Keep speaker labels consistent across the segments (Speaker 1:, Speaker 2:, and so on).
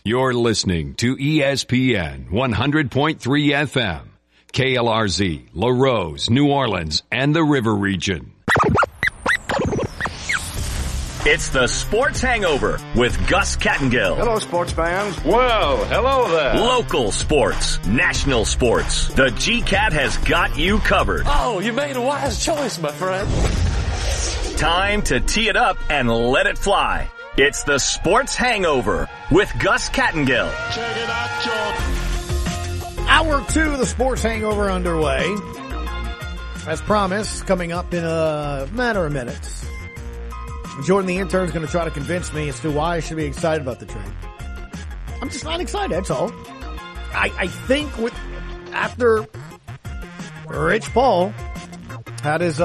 Speaker 1: You're listening to ESPN 100.3 FM, KLRZ, LaRose, New Orleans, and the River Region.
Speaker 2: It's the Sports Hangover with Gus Kattengill.
Speaker 3: Hello, sports fans.
Speaker 4: Well, hello there.
Speaker 2: Local sports, national sports. The GCAT has got you covered.
Speaker 4: Oh, you made a wise choice, my friend.
Speaker 2: Time to tee it up and let it fly. It's the Sports Hangover with Gus Kattengill.
Speaker 4: Check it out, Jordan.
Speaker 5: Hour 2 of the Sports Hangover underway. As promised, coming up in a matter of minutes. Jordan, the intern, is going to try to convince me as to why I should be excited about the trade. I'm just not excited, that's all. I think after Rich Paul had his,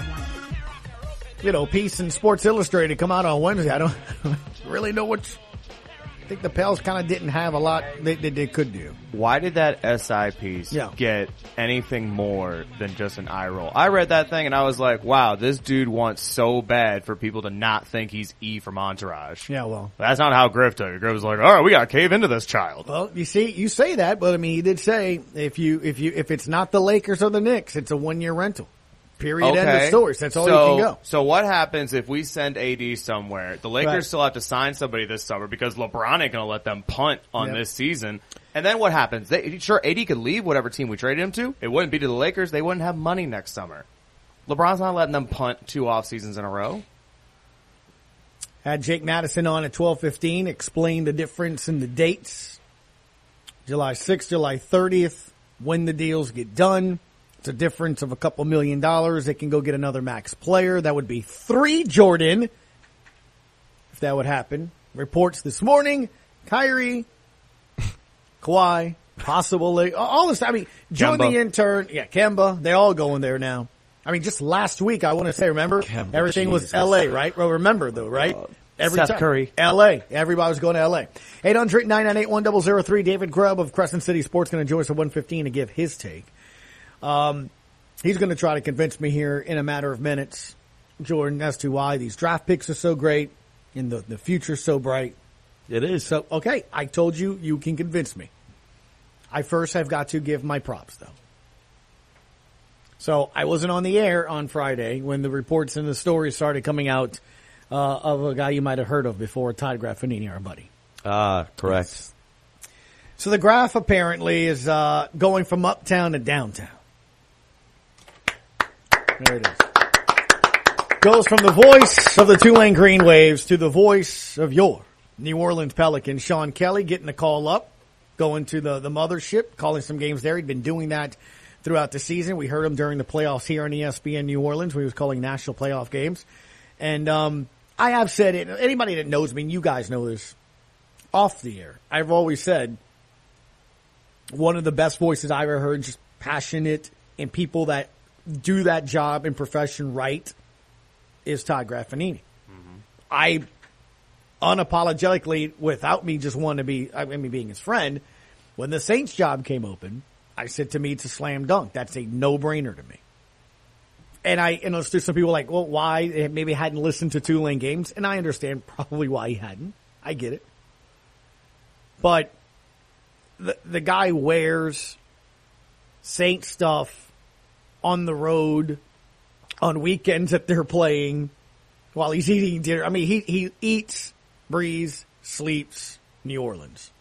Speaker 5: piece in Sports Illustrated come out on Wednesday, I don't really know what. I think the Pels kind of didn't have a lot they could do.
Speaker 6: Why did that SI piece get anything more than just an eye roll? I read that thing and I was like, wow, this dude wants so bad for people to not think he's E from Entourage.
Speaker 5: Yeah, well.
Speaker 6: That's not how Griff took it. Griff was like, all right, we gotta cave into this child.
Speaker 5: Well, you say that, but I mean, he did say if it's not the Lakers or the Knicks, it's a 1-year rental. Period. End of story. That's all you can go.
Speaker 6: So what happens if we send AD somewhere? The Lakers still have to sign somebody this summer because LeBron ain't going to let them punt on this season. And then what happens? Sure, AD could leave whatever team we traded him to. It wouldn't be to the Lakers. They wouldn't have money next summer. LeBron's not letting them punt 2 off seasons in a row.
Speaker 5: Had Jake Madison on at 12:15. Explained the difference in the dates. July 6th, July 30th. When the deals get done. It's a difference of a couple $1 million. They can go get another max player. That would be 3, Jordan, if that would happen. Reports this morning, Kyrie, Kawhi, possible, all this. I mean, join the intern. Yeah, Kemba. They all going there now. I mean, just last week, I want to say, remember? Kemba, everything was L.A., right? Well, remember, though, right?
Speaker 6: Seth Curry.
Speaker 5: L.A. Everybody was going to L.A. 800-998-1003. David Grubb of Crescent City Sports going to join us at 1:15 to give his take. He's going to try to convince me here in a matter of minutes, Jordan, as to why these draft picks are so great and the future's so bright.
Speaker 6: It is.
Speaker 5: So, okay, I told you, you can convince me. I first have got to give my props, though. So, I wasn't on the air on Friday when the reports and the stories started coming out of a guy you might have heard of before, Todd Graffinini, our buddy.
Speaker 6: Correct.
Speaker 5: Yes. So, the graph apparently is going from uptown to downtown. There it is. Goes from the voice of the Tulane Green Waves to the voice of your New Orleans Pelicans. Sean Kelly getting the call up, going to the mothership, calling some games there. He'd been doing that throughout the season. We heard him during the playoffs here on ESPN New Orleans when he was calling national playoff games. And I have said it. Anybody that knows me, and you guys know this, off the air, I've always said one of the best voices I've ever heard, just passionate, and people that do that job and profession right, is Todd Graffinini. Mm-hmm. I unapologetically, without me just wanting to be, being his friend, when the Saints job came open, I said to me, it's a slam dunk. That's a no-brainer to me. And there's some people like, well, why? Maybe hadn't listened to Tulane games, and I understand probably why he hadn't. I get it. But the guy wears Saint stuff on the road, on weekends that they're playing, while he's eating dinner. I mean, he eats, breathes, sleeps New Orleans.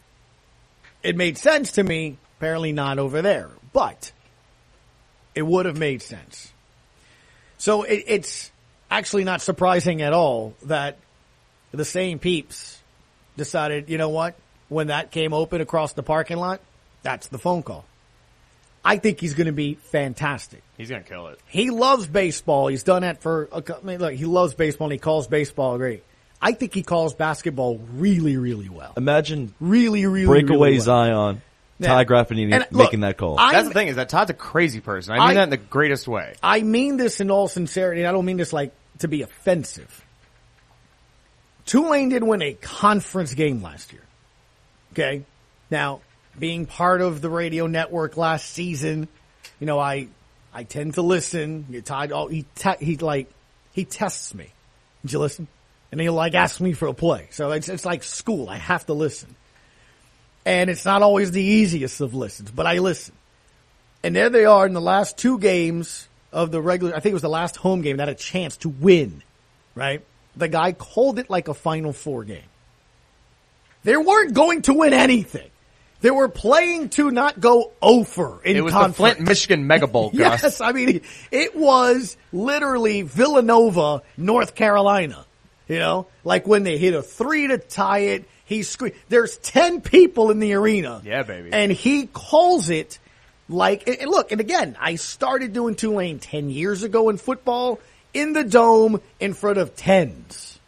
Speaker 5: It made sense to me, apparently not over there, but it would have made sense. So it's actually not surprising at all that the same peeps decided, you know what, when that came open across the parking lot, that's the phone call. I think he's going to be fantastic.
Speaker 6: He's going to kill it.
Speaker 5: He loves baseball. He's done that he loves baseball and he calls baseball great. I think he calls basketball really, really well.
Speaker 7: Imagine
Speaker 5: really
Speaker 7: breakaway
Speaker 5: well.
Speaker 7: Zion, Todd Graffinini making that call.
Speaker 6: That's the thing, is that Todd's a crazy person. I mean that in the greatest way.
Speaker 5: I mean this in all sincerity, and I don't mean this to be offensive. Tulane did win a conference game last year. Okay? Now, being part of the radio network last season, I tend to listen. Todd, he tests me. Did you listen? And he'll like ask me for a play. So it's like school. I have to listen. And it's not always the easiest of listens, but I listen. And there they are in the last 2 games of the regular, I think it was the last home game that had a chance to win, right? The guy called it like a Final Four game. They weren't going to win anything. They were playing to not go over in conference.
Speaker 6: It was the Flint, Michigan Mega Bowl, Gus.
Speaker 5: Yes, I mean, it was literally Villanova, North Carolina. You know, like when they hit a 3 to tie it, he screamed. There's 10 people in the arena.
Speaker 6: Yeah, baby.
Speaker 5: And he calls it like, and look, and again, I started doing Tulane 10 years ago in football in the dome in front of tens.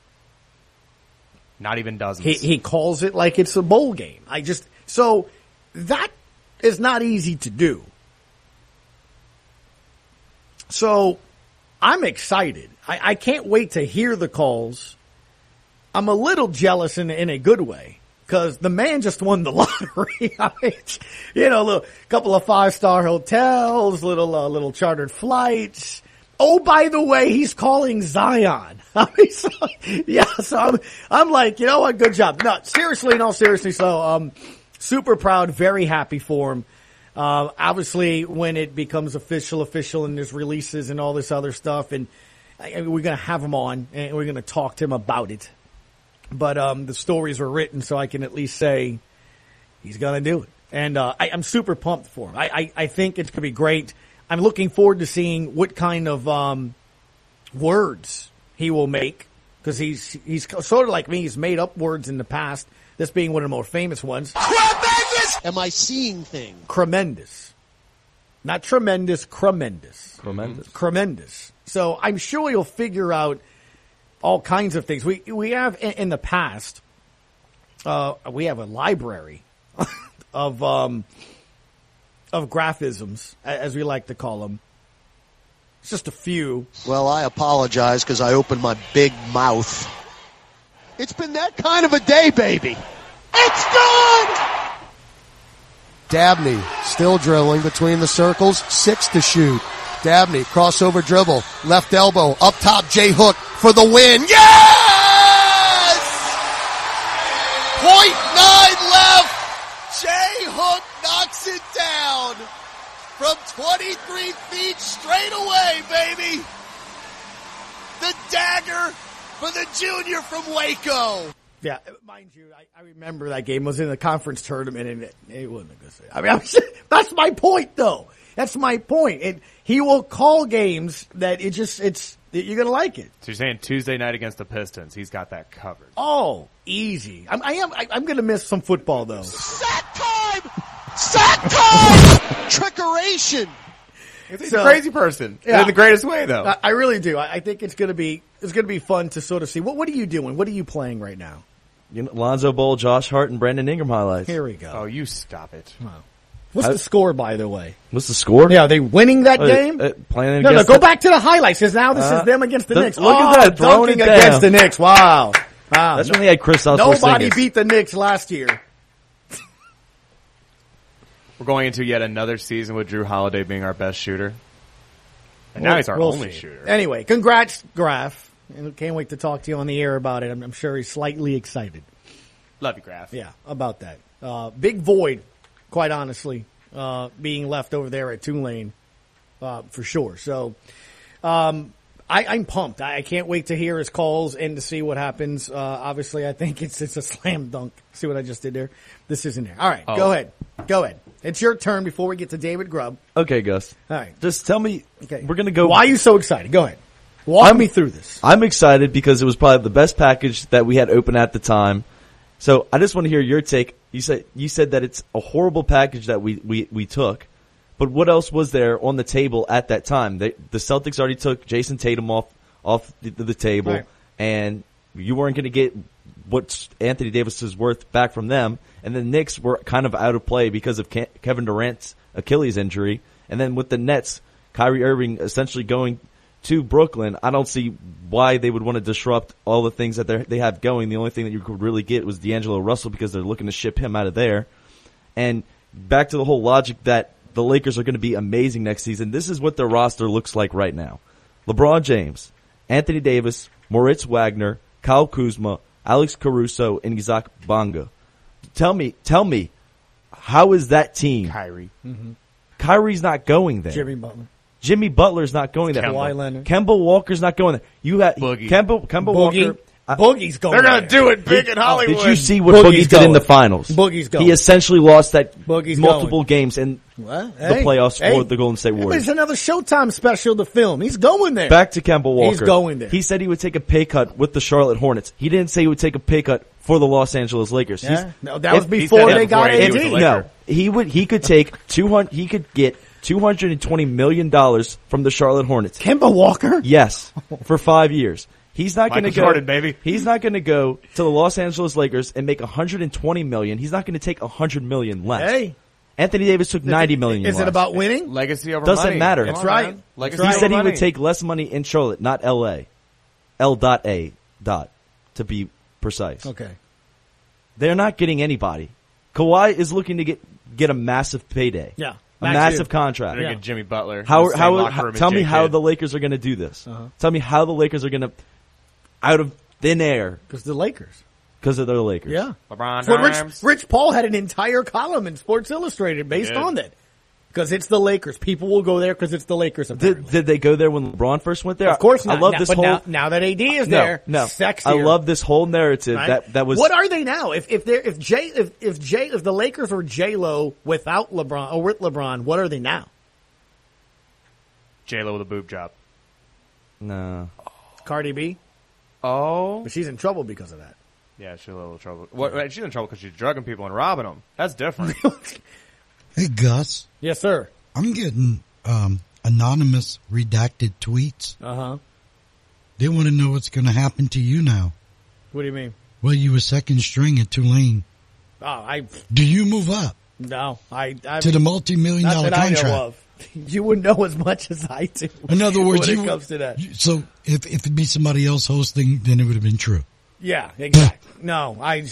Speaker 6: Not even dozens.
Speaker 5: He calls it like it's a bowl game. So that is not easy to do. So I'm excited. I can't wait to hear the calls. I'm a little jealous in a good way because the man just won the lottery. I mean, you know, a couple of 5-star hotels, little chartered flights. Oh, by the way, he's calling Zion. I mean, so I'm like, you know what? Good job. No, seriously, in all seriousness. So, super proud, very happy for him. Obviously, when it becomes official, and there's releases and all this other stuff, and we're going to have him on, and we're going to talk to him about it. But the stories were written, so I can at least say he's going to do it. And I'm super pumped for him. I think it's going to be great. I'm looking forward to seeing what kind of words he will make, because he's sort of like me. He's made up words in the past, this being one of the more famous ones.
Speaker 3: Tremendous! Am I seeing things?
Speaker 5: Tremendous. Not tremendous, tremendous.
Speaker 7: Tremendous.
Speaker 5: So I'm sure he'll figure out all kinds of things. We have in the past, we have a library of graphisms, as we like to call them. It's just a few.
Speaker 3: Well, I apologize because I opened my big mouth. It's been that kind of a day, baby. It's good! Dabney still drilling between the circles, 6 to shoot. Dabney, crossover dribble, left elbow, up top, J Hook for the win. Yes! 0.9 left. J Hook knocks it down from 23 feet straight away, baby. The dagger for the junior from Waco.
Speaker 5: Yeah, mind you, I remember that game was in the conference tournament, and it wasn't a good thing. I mean, that's my point, though. That's my point. He will call games that you're gonna like it.
Speaker 6: So you're saying Tuesday night against the Pistons, he's got that covered.
Speaker 5: Oh, easy. I'm gonna miss some football though.
Speaker 3: Sack time! Trickeration!
Speaker 6: He's a crazy person.
Speaker 5: Yeah.
Speaker 6: In the greatest way, though.
Speaker 5: I really do. I think it's gonna be fun to sort of see. What are you doing? What are you playing right now?
Speaker 7: Lonzo Ball, Josh Hart, and Brandon Ingram highlights.
Speaker 5: Here we go.
Speaker 6: Oh, you stop it.
Speaker 5: Wow. What's the score, by the way?
Speaker 7: What's the score?
Speaker 5: Yeah, are they winning that game? No, go back to the highlights, because now this is them against the Knicks.
Speaker 7: Look at that,
Speaker 5: dunking against the Knicks. Wow.
Speaker 7: That's when they had Chris Porzingis.
Speaker 5: Nobody beat the Knicks last year.
Speaker 6: We're going into yet another season with Drew Holiday being our best shooter. And now he's our only shooter.
Speaker 5: Anyway, congrats, Graf. And can't wait to talk to you on the air about it. I'm sure he's slightly excited.
Speaker 6: Love you, Graf.
Speaker 5: Yeah, about that. Big void, quite honestly, being left over there at Tulane, for sure. So, I'm pumped. I can't wait to hear his calls and to see what happens. Obviously, I think it's a slam dunk. See what I just did there? This isn't there. All right, Go ahead. It's your turn before we get to David Grubb.
Speaker 7: Okay, Gus.
Speaker 5: All right.
Speaker 7: Just tell me.
Speaker 5: Okay.
Speaker 7: We're going to go.
Speaker 5: Why are you so excited? Go ahead. Walk me through this.
Speaker 7: I'm excited because it was probably the best package that we had open at the time. So I just want to hear your take. You said that it's a horrible package that we took, but what else was there on the table at that time? The Celtics already took Jason Tatum off the table, right, and you weren't going to get what Anthony Davis is worth back from them. And the Knicks were kind of out of play because of Kevin Durant's Achilles injury. And then with the Nets, Kyrie Irving essentially going to Brooklyn, I don't see why they would want to disrupt all the things that they have going. The only thing that you could really get was D'Angelo Russell because they're looking to ship him out of there. And back to the whole logic that the Lakers are going to be amazing next season, this is what their roster looks like right now. LeBron James, Anthony Davis, Moritz Wagner, Kyle Kuzma, Alex Caruso, and Isaac Bonga. Tell me, how is that team?
Speaker 6: Kyrie.
Speaker 7: Kyrie's not going there. Jimmy Butler's not going there.
Speaker 5: Kawhi Leonard.
Speaker 7: Kemba Walker's not going there. You had
Speaker 6: Boogie.
Speaker 7: Kemba Walker.
Speaker 5: Boogie's going.
Speaker 6: They're
Speaker 5: there.
Speaker 6: going to do it big in Hollywood.
Speaker 7: Did you see what
Speaker 5: Boogie's
Speaker 7: Boogie did in the
Speaker 5: going.
Speaker 7: finals?
Speaker 5: Boogie's going.
Speaker 7: He essentially lost that
Speaker 5: Boogie's
Speaker 7: multiple
Speaker 5: going.
Speaker 7: games in
Speaker 5: What?
Speaker 7: the playoffs for the Golden State
Speaker 5: It's
Speaker 7: Warriors.
Speaker 5: another Showtime special to film. He's going there.
Speaker 7: Back to Kemba Walker.
Speaker 5: He's going there.
Speaker 7: He said he would take a pay cut with the Charlotte Hornets. He didn't say he would take a pay cut for the Los Angeles Lakers.
Speaker 5: Yeah. No, that was
Speaker 6: He
Speaker 5: before
Speaker 6: said that
Speaker 5: they got
Speaker 6: before AD
Speaker 5: AD.
Speaker 6: was the
Speaker 7: No, he could take 200. He could get $220 million from the Charlotte Hornets.
Speaker 5: Kemba Walker?
Speaker 7: Yes, for 5 years. He's not going to
Speaker 6: Michael
Speaker 7: go.
Speaker 6: Jordan, baby.
Speaker 7: He's not going to go to the Los Angeles Lakers and make $120 million. He's not going to take $100 million less.
Speaker 5: Hey.
Speaker 7: Anthony Davis took $90 million.
Speaker 5: Is it
Speaker 7: less.
Speaker 5: about winning?
Speaker 6: Legacy over
Speaker 7: Doesn't
Speaker 6: money.
Speaker 7: matter.
Speaker 6: Come
Speaker 7: That's
Speaker 6: on,
Speaker 5: right.
Speaker 6: man. Legacy
Speaker 5: That's
Speaker 7: He
Speaker 5: right.
Speaker 7: said he
Speaker 6: over
Speaker 7: would
Speaker 6: money.
Speaker 7: take less money in Charlotte, not L.A. L.A. to be precise.
Speaker 5: Okay.
Speaker 7: They're not getting anybody. Kawhi is looking to get a massive payday.
Speaker 5: Yeah.
Speaker 7: A
Speaker 5: Max
Speaker 7: massive
Speaker 5: did.
Speaker 7: contract.
Speaker 6: They're going to get Jimmy Butler.
Speaker 7: How
Speaker 6: in the same locker room as
Speaker 7: tell me
Speaker 6: Jay
Speaker 7: how
Speaker 6: Kidd.
Speaker 7: the Lakers are going to do this. Tell me how the Lakers are going to, out of thin air,
Speaker 5: Because the Lakers.
Speaker 7: because of their Lakers.
Speaker 5: Yeah.
Speaker 6: LeBron
Speaker 5: Well,
Speaker 6: James.
Speaker 5: Rich Paul had an entire column in Sports Illustrated based
Speaker 6: He did.
Speaker 5: on that. Because it's the Lakers. People will go there because it's the Lakers. Apparently.
Speaker 7: Did they go there when LeBron first went there?
Speaker 5: Of course not.
Speaker 7: I love
Speaker 5: Now-
Speaker 7: this
Speaker 5: but
Speaker 7: whole.
Speaker 5: now that AD is there,
Speaker 7: no.
Speaker 5: sexier.
Speaker 7: I love this whole narrative
Speaker 5: Right?
Speaker 7: that was.
Speaker 5: What are they now? If the Lakers were J-Lo without LeBron or with LeBron, what are they now?
Speaker 6: J-Lo with a boob job.
Speaker 7: No.
Speaker 5: Cardi B,
Speaker 6: Oh.
Speaker 5: but she's in trouble because of that.
Speaker 6: Yeah, she's in a little trouble. What, she's in trouble because she's drugging people and robbing them. That's different.
Speaker 8: Hey, Gus,
Speaker 5: Yes, sir.
Speaker 8: I'm getting anonymous redacted tweets.
Speaker 5: Uh-huh.
Speaker 8: They want to know what's going to happen to you now.
Speaker 5: What do you mean?
Speaker 8: Well, you were second string at Tulane.
Speaker 5: Oh,
Speaker 8: Do you move up
Speaker 5: I
Speaker 8: to the multi-million
Speaker 5: not
Speaker 8: dollar
Speaker 5: that I know
Speaker 8: contract?
Speaker 5: of. You wouldn't know as much as I do.
Speaker 8: In other words,
Speaker 5: when it comes to that.
Speaker 8: So if it'd be somebody else hosting, then it would have been true.
Speaker 5: Yeah, exactly. No, I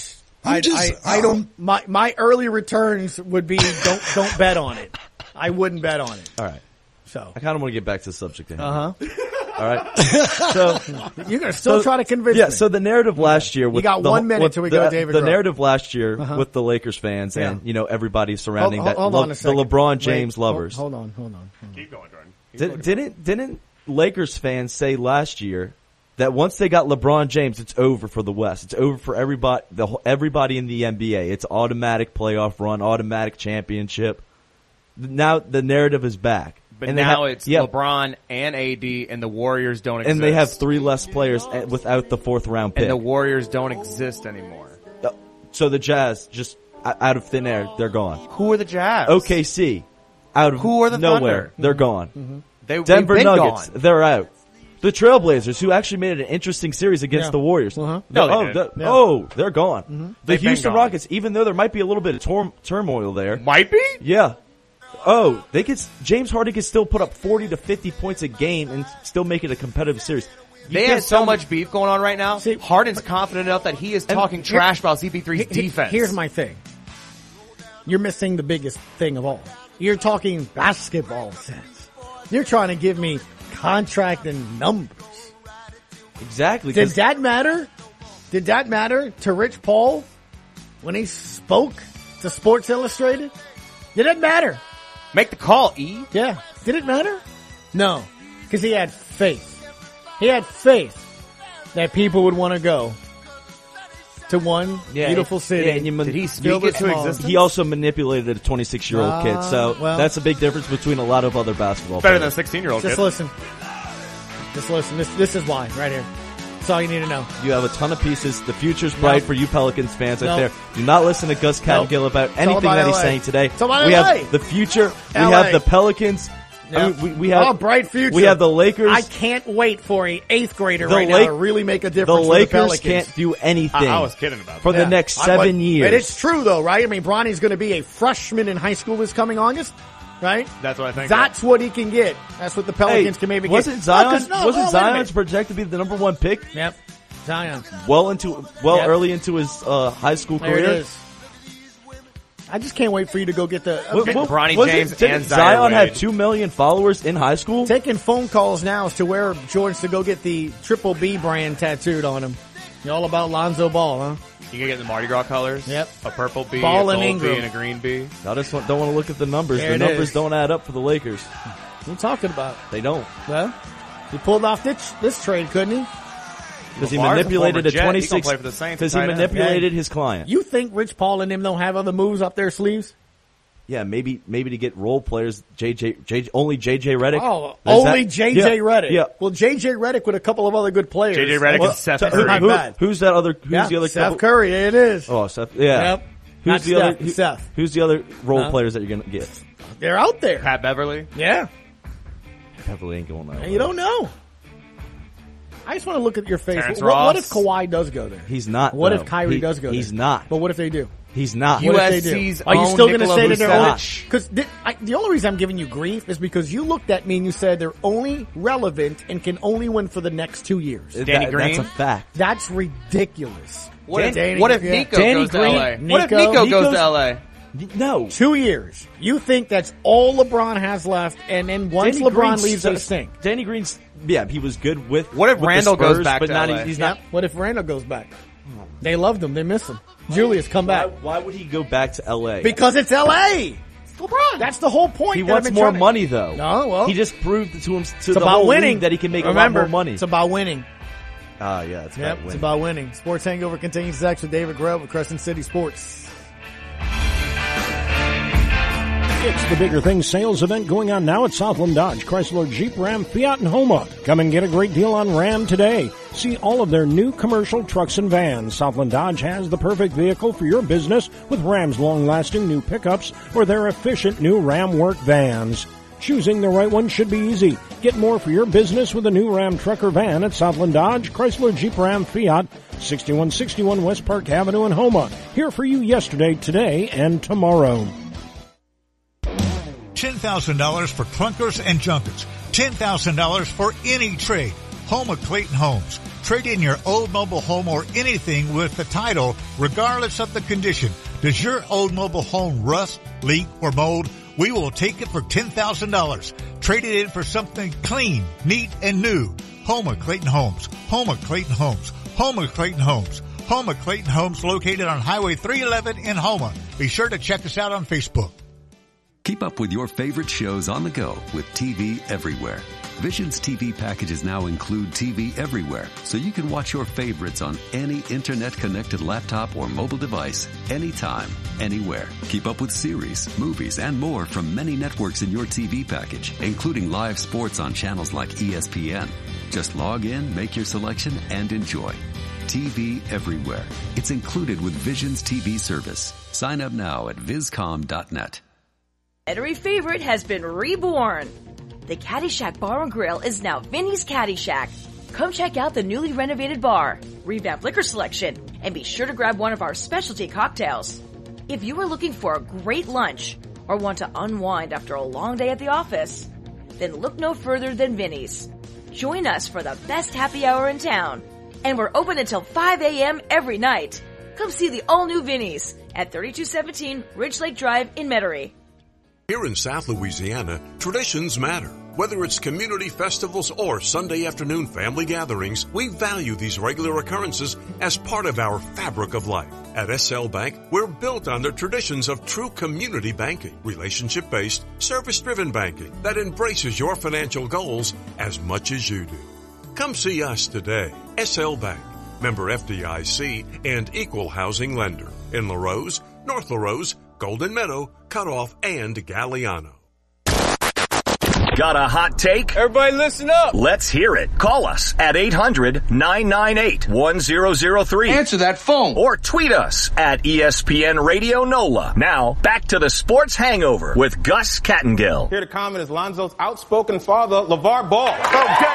Speaker 5: don't. My early returns would be don't bet on it. I wouldn't bet on it.
Speaker 7: All right.
Speaker 5: So
Speaker 7: I kind of want to get back to the subject.
Speaker 5: Uh-huh.
Speaker 7: All right. So
Speaker 5: you're gonna still try to convince
Speaker 7: yeah.
Speaker 5: me.
Speaker 7: So the narrative last year with
Speaker 5: got
Speaker 7: the,
Speaker 5: 1 minute
Speaker 7: with
Speaker 5: till we
Speaker 7: the,
Speaker 5: go to David
Speaker 7: The
Speaker 5: Grohl.
Speaker 7: narrative last year with the Lakers fans
Speaker 5: Yeah.
Speaker 7: and everybody surrounding that
Speaker 5: Hold on a
Speaker 7: the
Speaker 5: second.
Speaker 7: LeBron James
Speaker 5: Wait,
Speaker 7: lovers.
Speaker 5: Hold on.
Speaker 6: Keep going, Jordan.
Speaker 7: Didn't Lakers fans say last year that once they got LeBron James, it's over for the West. It's over for everybody in the NBA. It's automatic playoff run, automatic championship. Now the narrative is back.
Speaker 6: But
Speaker 7: And they
Speaker 6: now
Speaker 7: have-
Speaker 6: it's
Speaker 7: yeah,
Speaker 6: LeBron and AD, and the Warriors don't exist.
Speaker 7: and they have 3 less players without the 4th round pick.
Speaker 6: And the Warriors don't exist anymore.
Speaker 7: So the Jazz just out of thin air, they're gone.
Speaker 6: Who are the Jazz?
Speaker 7: OKC out of
Speaker 6: Who are the
Speaker 7: nowhere,
Speaker 6: Thunder?
Speaker 7: they're gone.
Speaker 6: They've
Speaker 7: Denver
Speaker 6: been
Speaker 7: Nuggets,
Speaker 6: gone.
Speaker 7: they're out. The Trailblazers, who actually made it an interesting series against
Speaker 5: Yeah.
Speaker 7: the Warriors.
Speaker 5: Uh-huh.
Speaker 6: No, they did.
Speaker 7: They're gone. The
Speaker 6: They've been
Speaker 7: Houston
Speaker 6: gone.
Speaker 7: Rockets, even though there might be a little bit of turmoil there,
Speaker 6: Might be?
Speaker 7: yeah. Oh, James Harden could still put up 40 to 50 points a game and still make it a competitive series. You
Speaker 6: They
Speaker 7: can't
Speaker 6: have so
Speaker 7: tell me-
Speaker 6: much beef going on right now.
Speaker 5: See,
Speaker 6: Harden's confident enough that he is talking trash about CP3's defense.
Speaker 5: Here's my thing. You're missing the biggest thing of all. You're talking basketball sense. You're trying to give me contract and numbers.
Speaker 7: Exactly.
Speaker 5: Did
Speaker 7: 'cause
Speaker 5: that matter? Did that matter to Rich Paul when he spoke to Sports Illustrated? Did it matter?
Speaker 6: Make the call, E.
Speaker 5: Yeah. Did it matter? No. Because he had faith. He had faith that people would want to go to one beautiful city.
Speaker 7: Yeah, and you
Speaker 6: Did he
Speaker 5: Filled
Speaker 6: speak
Speaker 5: with
Speaker 6: it to
Speaker 5: smog.
Speaker 6: existence?
Speaker 7: He also manipulated a 26-year-old kid, so
Speaker 5: well-
Speaker 7: that's a big difference between a lot of other basketball
Speaker 6: Better than a
Speaker 7: players.
Speaker 6: 16-year-old
Speaker 5: Just
Speaker 6: kid.
Speaker 5: listen. Just listen. This is why, right here. That's all you need to know.
Speaker 7: You have a ton of pieces. The future's bright for you Pelicans fans out
Speaker 5: No.
Speaker 7: there. Do not listen to Gus Cattengill about anything
Speaker 5: about
Speaker 7: that he's
Speaker 5: LA.
Speaker 7: saying today.
Speaker 5: It's all about
Speaker 7: we
Speaker 5: LA.
Speaker 7: have the future. We
Speaker 5: LA.
Speaker 7: have the Pelicans. I mean, we have
Speaker 5: a bright future.
Speaker 7: We have the Lakers.
Speaker 5: I can't wait for a 8th grader
Speaker 7: The
Speaker 5: right now to really make a
Speaker 7: the
Speaker 5: difference for the
Speaker 7: Lakers
Speaker 5: Pelicans.
Speaker 7: can't do anything.
Speaker 6: I was kidding about
Speaker 7: for
Speaker 6: that.
Speaker 7: the next
Speaker 5: I
Speaker 7: 7
Speaker 5: would-
Speaker 7: years.
Speaker 5: And it's true though, right? I mean, Bronny's going to be a freshman in high school this coming August, right?
Speaker 6: That's what I think.
Speaker 5: That's what he can get. That's what the Pelicans can maybe
Speaker 7: wasn't
Speaker 5: get.
Speaker 7: Zion?
Speaker 5: No, 'cause no,
Speaker 7: wasn't
Speaker 5: wait a
Speaker 7: Zion's
Speaker 5: minute.
Speaker 7: projected to be the number 1 pick?
Speaker 5: Yep. Zion.
Speaker 7: Well,
Speaker 5: Yep.
Speaker 7: early into his high school
Speaker 5: There
Speaker 7: career.
Speaker 5: it is. I just can't wait for you to go get the
Speaker 6: Bronny
Speaker 7: was it-
Speaker 6: James
Speaker 7: didn't
Speaker 6: and
Speaker 7: Zion
Speaker 6: Wade.
Speaker 7: had 2 million followers in high school.
Speaker 5: taking phone calls now as to where George to go get the Triple B brand tattooed on him. You're all about Lonzo Ball, huh?
Speaker 6: You can get the Mardi Gras colors.
Speaker 5: Yep.
Speaker 6: A purple bee,
Speaker 5: Ball
Speaker 6: a
Speaker 5: and
Speaker 6: gold
Speaker 5: Ingram.
Speaker 6: bee, and a green bee.
Speaker 7: I just don't want to look at the numbers.
Speaker 5: There
Speaker 7: The
Speaker 5: it
Speaker 7: numbers
Speaker 5: is.
Speaker 7: don't add up for the Lakers.
Speaker 5: What are you talking about?
Speaker 7: They don't.
Speaker 5: Well, he pulled off this trade, couldn't he?
Speaker 7: Because he
Speaker 6: LeVar's a
Speaker 7: manipulated
Speaker 6: former
Speaker 7: a
Speaker 6: Jet. He gonna
Speaker 7: 26.
Speaker 6: play for the Saints
Speaker 7: Because he
Speaker 6: tight end.
Speaker 7: manipulated his client.
Speaker 5: You think Rich Paul and him don't have other moves up their sleeves?
Speaker 7: Yeah, maybe to get role players. Only JJ Redick.
Speaker 5: Oh,
Speaker 7: There's
Speaker 5: only
Speaker 7: that-
Speaker 5: JJ
Speaker 7: yeah,
Speaker 5: Redick.
Speaker 7: Yeah.
Speaker 5: Well, JJ Redick with a couple of other good players.
Speaker 6: JJ Redick
Speaker 5: Well,
Speaker 6: and Seth
Speaker 5: so-
Speaker 6: Curry.
Speaker 5: not bad.
Speaker 7: Who's that other? Who's
Speaker 5: Yeah,
Speaker 7: the other?
Speaker 5: Seth
Speaker 7: couple?
Speaker 5: Curry, it is.
Speaker 7: Oh, Seth. Yeah.
Speaker 5: Yep.
Speaker 7: Who's
Speaker 5: Not
Speaker 7: the other?
Speaker 5: Steph, Seth.
Speaker 7: Who's the other role
Speaker 5: Huh?
Speaker 7: players that you're gonna get?
Speaker 5: They're out there.
Speaker 6: Pat Beverly.
Speaker 5: Yeah.
Speaker 7: Beverly ain't going that way.
Speaker 5: You don't know. I just want to look at your face.
Speaker 6: Terrence
Speaker 5: What if
Speaker 6: Ross.
Speaker 5: Kawhi does go there?
Speaker 7: He's not.
Speaker 5: What
Speaker 7: though.
Speaker 5: if Kyrie does go there?
Speaker 7: He's not.
Speaker 5: But what if they do?
Speaker 7: He's not.
Speaker 5: What if they do?
Speaker 6: USC's
Speaker 5: Are you
Speaker 6: own
Speaker 5: still going to
Speaker 6: Nikola
Speaker 5: say that they're only?
Speaker 6: Vucevic.
Speaker 5: Because the only reason I'm giving you grief is because you looked at me and you said they're only relevant and can only win for the next 2 years.
Speaker 6: Danny Green?
Speaker 7: That's a fact.
Speaker 5: That's ridiculous.
Speaker 6: What if
Speaker 5: Danny-
Speaker 6: Nico
Speaker 5: Danny
Speaker 6: goes to
Speaker 5: Green,
Speaker 6: LA? What if
Speaker 5: Nico-
Speaker 6: Nico goes
Speaker 7: Nico's-
Speaker 6: to LA?
Speaker 7: No.
Speaker 5: 2 years. You think that's all LeBron has left, and then once
Speaker 7: Danny
Speaker 5: LeBron
Speaker 7: Green's
Speaker 5: leaves, they
Speaker 7: so-
Speaker 5: stink.
Speaker 7: Danny Green's, yeah, he was good with.
Speaker 6: What if
Speaker 7: with the
Speaker 6: Randall goes
Speaker 7: Spurs,
Speaker 6: back
Speaker 7: but
Speaker 6: to
Speaker 7: not,
Speaker 6: LA?
Speaker 7: He's
Speaker 5: Yeah.
Speaker 7: not.
Speaker 5: What if Randall goes back? They loved him. They miss him. Julius, come back.
Speaker 7: Why would he go back to LA?
Speaker 5: Because it's LA. LeBron. That's the whole point.
Speaker 7: He
Speaker 5: that I've
Speaker 7: wants
Speaker 5: been
Speaker 7: more
Speaker 5: trying to-
Speaker 7: money, though.
Speaker 5: No, well,
Speaker 7: he just proved to him to
Speaker 5: it's
Speaker 7: the
Speaker 5: about
Speaker 7: whole
Speaker 5: winning.
Speaker 7: league that he can make
Speaker 5: Remember,
Speaker 7: a lot more money.
Speaker 5: It's about winning.
Speaker 7: Ah, yeah, it's
Speaker 5: Yep,
Speaker 7: about
Speaker 5: it's
Speaker 7: winning.
Speaker 5: about winning. Sports Hangover continues next with David Grubb with Crescent City Sports.
Speaker 9: It's the Bigger Things sales event going on now at Southland Dodge, Chrysler, Jeep, Ram, Fiat, and Homa. Come and get a great deal on Ram today. See all of their new commercial trucks and vans. Southland Dodge has the perfect vehicle for your business with Ram's long-lasting new pickups or their efficient new Ram Work vans. Choosing the right one should be easy. Get more for your business with a new Ram truck or van at Southland Dodge, Chrysler, Jeep, Ram, Fiat, 6161 West Park Avenue in Homa. Here for you yesterday, today, and tomorrow.
Speaker 10: $10,000 for clunkers and junkers. $10,000 for any trade. Home of Clayton Homes. Trade in your old mobile home or anything with the title, regardless of the condition. Does your old mobile home rust, leak, or mold? We will take it for $10,000. Trade it in for something clean, neat, and new. Home of Clayton Homes. Home of Clayton Homes. Home of Clayton Homes. Home of Clayton Homes, located on Highway 311 in Homa. Be sure to check us out on Facebook.
Speaker 11: Keep up with your favorite shows on the go with TV Everywhere. Vision's TV packages now include TV Everywhere, so you can watch your favorites on any internet-connected laptop or mobile device, anytime, anywhere. Keep up with series, movies, and more from many networks in your TV package, including live sports on channels like ESPN. Just log in, make your selection, and enjoy. TV Everywhere. It's included with Vision's TV service. Sign up now at viscom.net.
Speaker 12: Metairie favorite has been reborn. The Caddyshack Bar and Grill is now Vinny's Caddyshack. Come check out the newly renovated bar, revamped liquor selection, and be sure to grab one of our specialty cocktails. If you are looking for a great lunch or want to unwind after a long day at the office, then look no further than Vinny's. Join us for the best happy hour in town, and we're open until 5 a.m. every night. Come see the all-new Vinny's at 3217 Ridge Lake Drive in Metairie.
Speaker 13: Here in South Louisiana, traditions matter. Whether it's community festivals or Sunday afternoon family gatherings, we value these regular occurrences as part of our fabric of life. At SL Bank, we're built on the traditions of true community banking, relationship-based, service-driven banking that embraces your financial goals as much as you do. Come see us today. SL Bank, member FDIC and equal housing lender in LaRose, North LaRose, Golden Meadow, Cutoff, and Galliano.
Speaker 2: Got a hot take?
Speaker 4: Everybody listen up.
Speaker 2: Let's hear it. Call us at 800-998-1003.
Speaker 4: Answer that phone.
Speaker 2: Or tweet us at ESPN Radio NOLA. Now, back to the Sports Hangover with Gus Kattengill.
Speaker 14: Here to comment is Lonzo's outspoken father, LeVar Ball.
Speaker 4: Okay.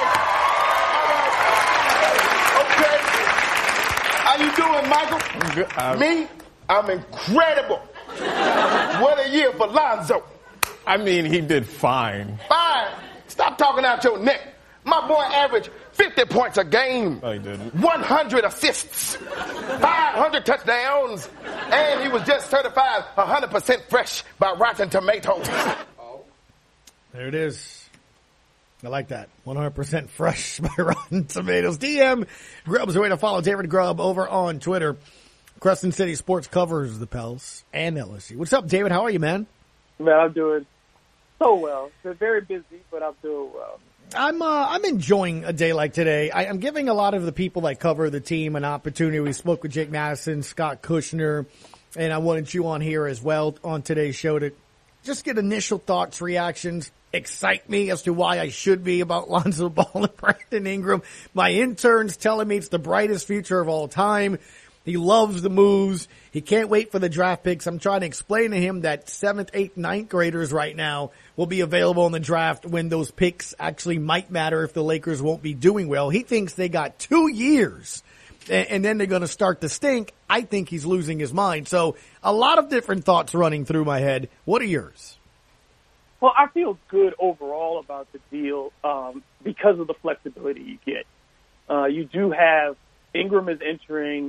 Speaker 4: How you doing, Michael? Me? I'm incredible. What a year for Lonzo.
Speaker 14: I mean, he did fine.
Speaker 4: Fine. Stop talking out your neck. My boy averaged 50 points a game.
Speaker 14: No, he didn't.
Speaker 4: 100 assists. 500 touchdowns. And he was just certified 100% fresh by Rotten Tomatoes.
Speaker 5: There it is. I like that. 100% fresh by Rotten Tomatoes. DM Grubb's the way to follow David Grubb over on Twitter. Crescent City Sports covers the Pels and LSU. What's up, David? How are you, man?
Speaker 15: Man, I'm doing so well. Been very busy, but I'm doing well.
Speaker 5: I'm enjoying a day like today. I'm giving a lot of the people that cover the team an opportunity. We spoke with Jake Madison, Scott Kushner, and I wanted you on here as well on today's show to just get initial thoughts, reactions, excite me as to why I should be about Lonzo Ball and Brandon Ingram. My intern's telling me it's the brightest future of all time. He loves the moves. He can't wait for the draft picks. I'm trying to explain to him that 7th, 8th, 9th graders right now will be available in the draft when those picks actually might matter if the Lakers won't be doing well. He thinks they got 2 years and then they're going to start to stink. I think he's losing his mind. So a lot of different thoughts running through my head. What are yours?
Speaker 15: Well, I feel good overall about the deal because of the flexibility you get. You do have Ingram is entering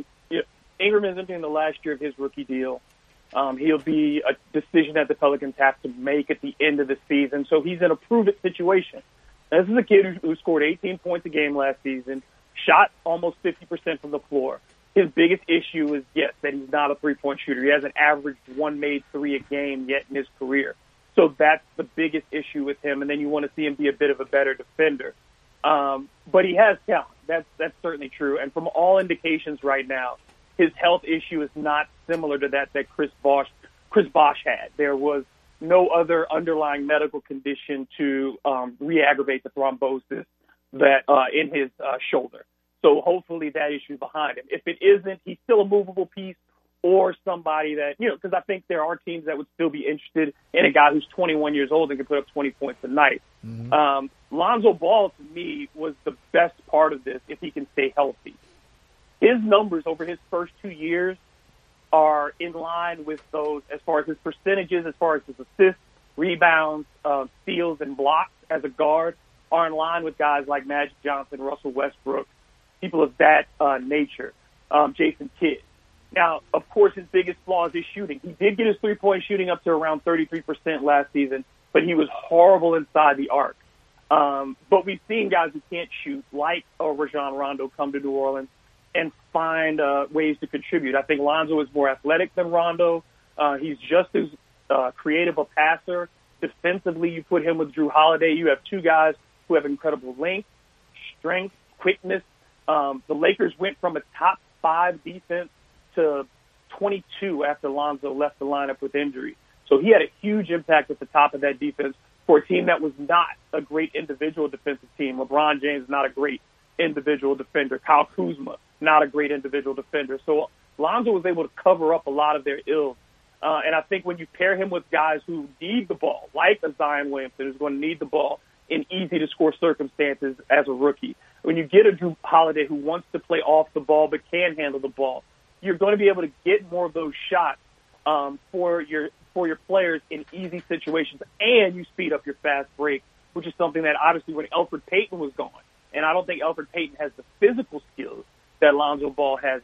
Speaker 15: the last year of his rookie deal. He'll be a decision that the Pelicans have to make at the end of the season. So he's in a prove-it situation. Now, this is a kid who scored 18 points a game last season, shot almost 50% from the floor. His biggest issue is, yes, that he's not a three-point shooter. He hasn't averaged one made three a game yet in his career. So that's the biggest issue with him. And then you want to see him be a bit of a better defender. But he has talent. That's certainly true. And from all indications right now, his health issue is not similar to that Chris Bosh had. There was no other underlying medical condition to re-aggravate the thrombosis that in his shoulder. So hopefully that issue is behind him. If it isn't, he's still a movable piece or somebody that, because I think there are teams that would still be interested in a guy who's 21 years old and can put up 20 points a night. Mm-hmm. Lonzo Ball, to me, was the best part of this if he can stay healthy. His numbers over his first 2 years are in line with those as far as his percentages, as far as his assists, rebounds, steals, and blocks as a guard are in line with guys like Magic Johnson, Russell Westbrook, people of that nature, Jason Kidd. Now, of course, his biggest flaw is his shooting. He did get his three-point shooting up to around 33% last season, but he was horrible inside the arc. But we've seen guys who can't shoot, like Rajon Rondo, come to New Orleans and find ways to contribute. I think Lonzo is more athletic than Rondo. He's just as creative a passer. Defensively, you put him with Drew Holiday. You have two guys who have incredible length, strength, quickness. The Lakers went from a top 5 defense to 22 after Lonzo left the lineup with injury. So he had a huge impact at the top of that defense for a team that was not a great individual defensive team. LeBron James, not a great individual defender. Kyle Kuzma, not a great individual defender. So Lonzo was able to cover up a lot of their ills. And I think when you pair him with guys who need the ball, like a Zion Williamson, who's going to need the ball in easy-to-score circumstances as a rookie, when you get a Drew Holiday who wants to play off the ball but can handle the ball, you're going to be able to get more of those shots for your players in easy situations, and you speed up your fast break, which is something that obviously when Elfrid Payton was gone, and I don't think Elfrid Payton has the physical skills that Lonzo Ball has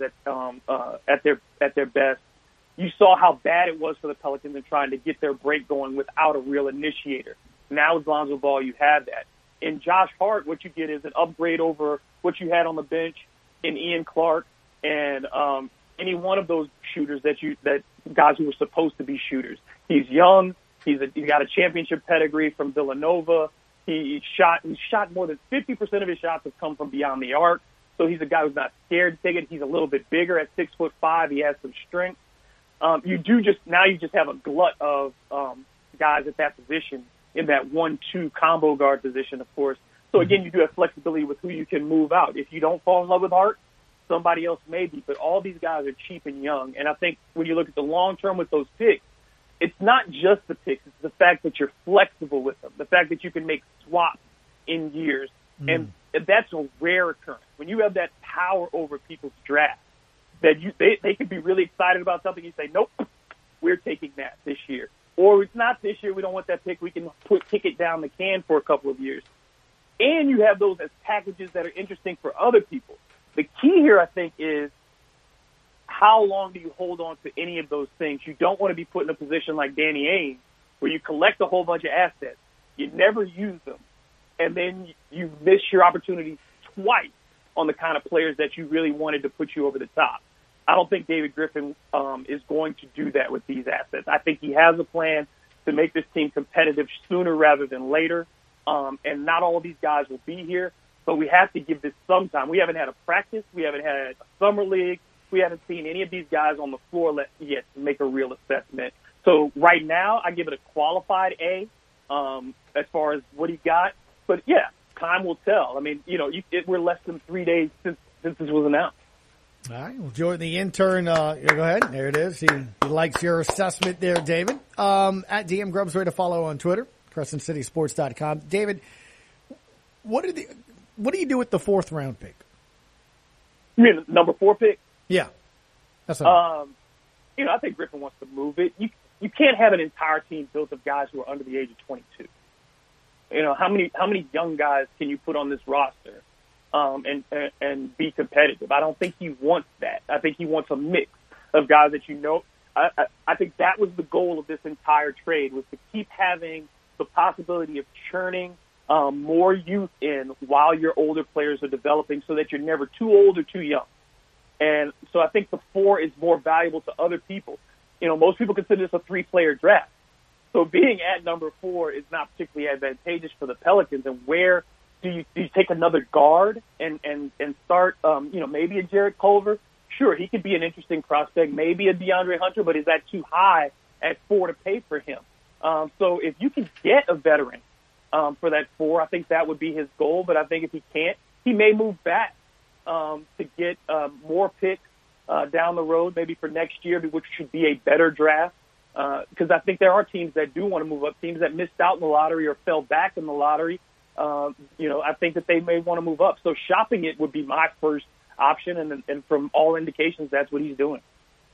Speaker 15: at their best. You saw how bad it was for the Pelicans in trying to get their break going without a real initiator. Now with Lonzo Ball, you have that. In Josh Hart, what you get is an upgrade over what you had on the bench in Ian Clark and any one of those shooters that guys who were supposed to be shooters. He's young. He's got a championship pedigree from Villanova. He shot more than 50% of his shots have come from beyond the arc. So he's a guy who's not scared to take it. He's a little bit bigger at 6'5". He has some strength. You just have a glut of guys at that position in that 1-2 combo guard position, of course. So again, you do have flexibility with who you can move out. If you don't fall in love with Hart, somebody else may be. But all these guys are cheap and young. And I think when you look at the long term with those picks, it's not just the picks. It's the fact that you're flexible with them, the fact that you can make swaps in years. And that's a rare occurrence. When you have that power over people's draft, that they could be really excited about something. You say, nope, we're taking that this year. Or it's not this year. We don't want that pick. We can kick it down the can for a couple of years. And you have those as packages that are interesting for other people. The key here, I think, is how long do you hold on to any of those things? You don't want to be put in a position like Danny Ainge where you collect a whole bunch of assets, you never use them, and then you miss your opportunity twice on the kind of players that you really wanted to put you over the top. I don't think David Griffin is going to do that with these assets. I think he has a plan to make this team competitive sooner rather than later. And not all of these guys will be here, but we have to give this some time. We haven't had a practice. We haven't had a summer league. We haven't seen any of these guys on the floor yet to make a real assessment. So right now, I give it a qualified A as far as what he got. But, yeah, time will tell. I mean, we're less than 3 days since this was announced.
Speaker 5: All right. Well, Jordan, the intern, go ahead. There it is. He likes your assessment there, David. At DM Grubbs, way to follow on Twitter, CrescentCitySports.com. David, what do you do with the 4th round pick?
Speaker 15: You mean number 4 pick?
Speaker 5: Yeah. That's
Speaker 15: I think Griffin wants to move it. You can't have an entire team built of guys who are under the age of 22. How many young guys can you put on this roster and be competitive? I don't think he wants that. I think he wants a mix of guys that I think that was the goal of this entire trade, was to keep having the possibility of churning more youth in while your older players are developing, so that you're never too old or too young. And so I think the 4 is more valuable to other people. Most people consider this a 3-player draft. So being at number 4 is not particularly advantageous for the Pelicans. And where do you take another guard and start, maybe a Jarrett Culver? Sure, he could be an interesting prospect, maybe a DeAndre Hunter, but is that too high at 4 to pay for him? So if you can get a veteran for that 4, I think that would be his goal. But I think if he can't, he may move back to get more picks down the road, maybe for next year, which should be a better draft. Because I think there are teams that do want to move up, teams that missed out in the lottery or fell back in the lottery. I think that they may want to move up. So shopping it would be my first option, and from all indications, that's what he's doing.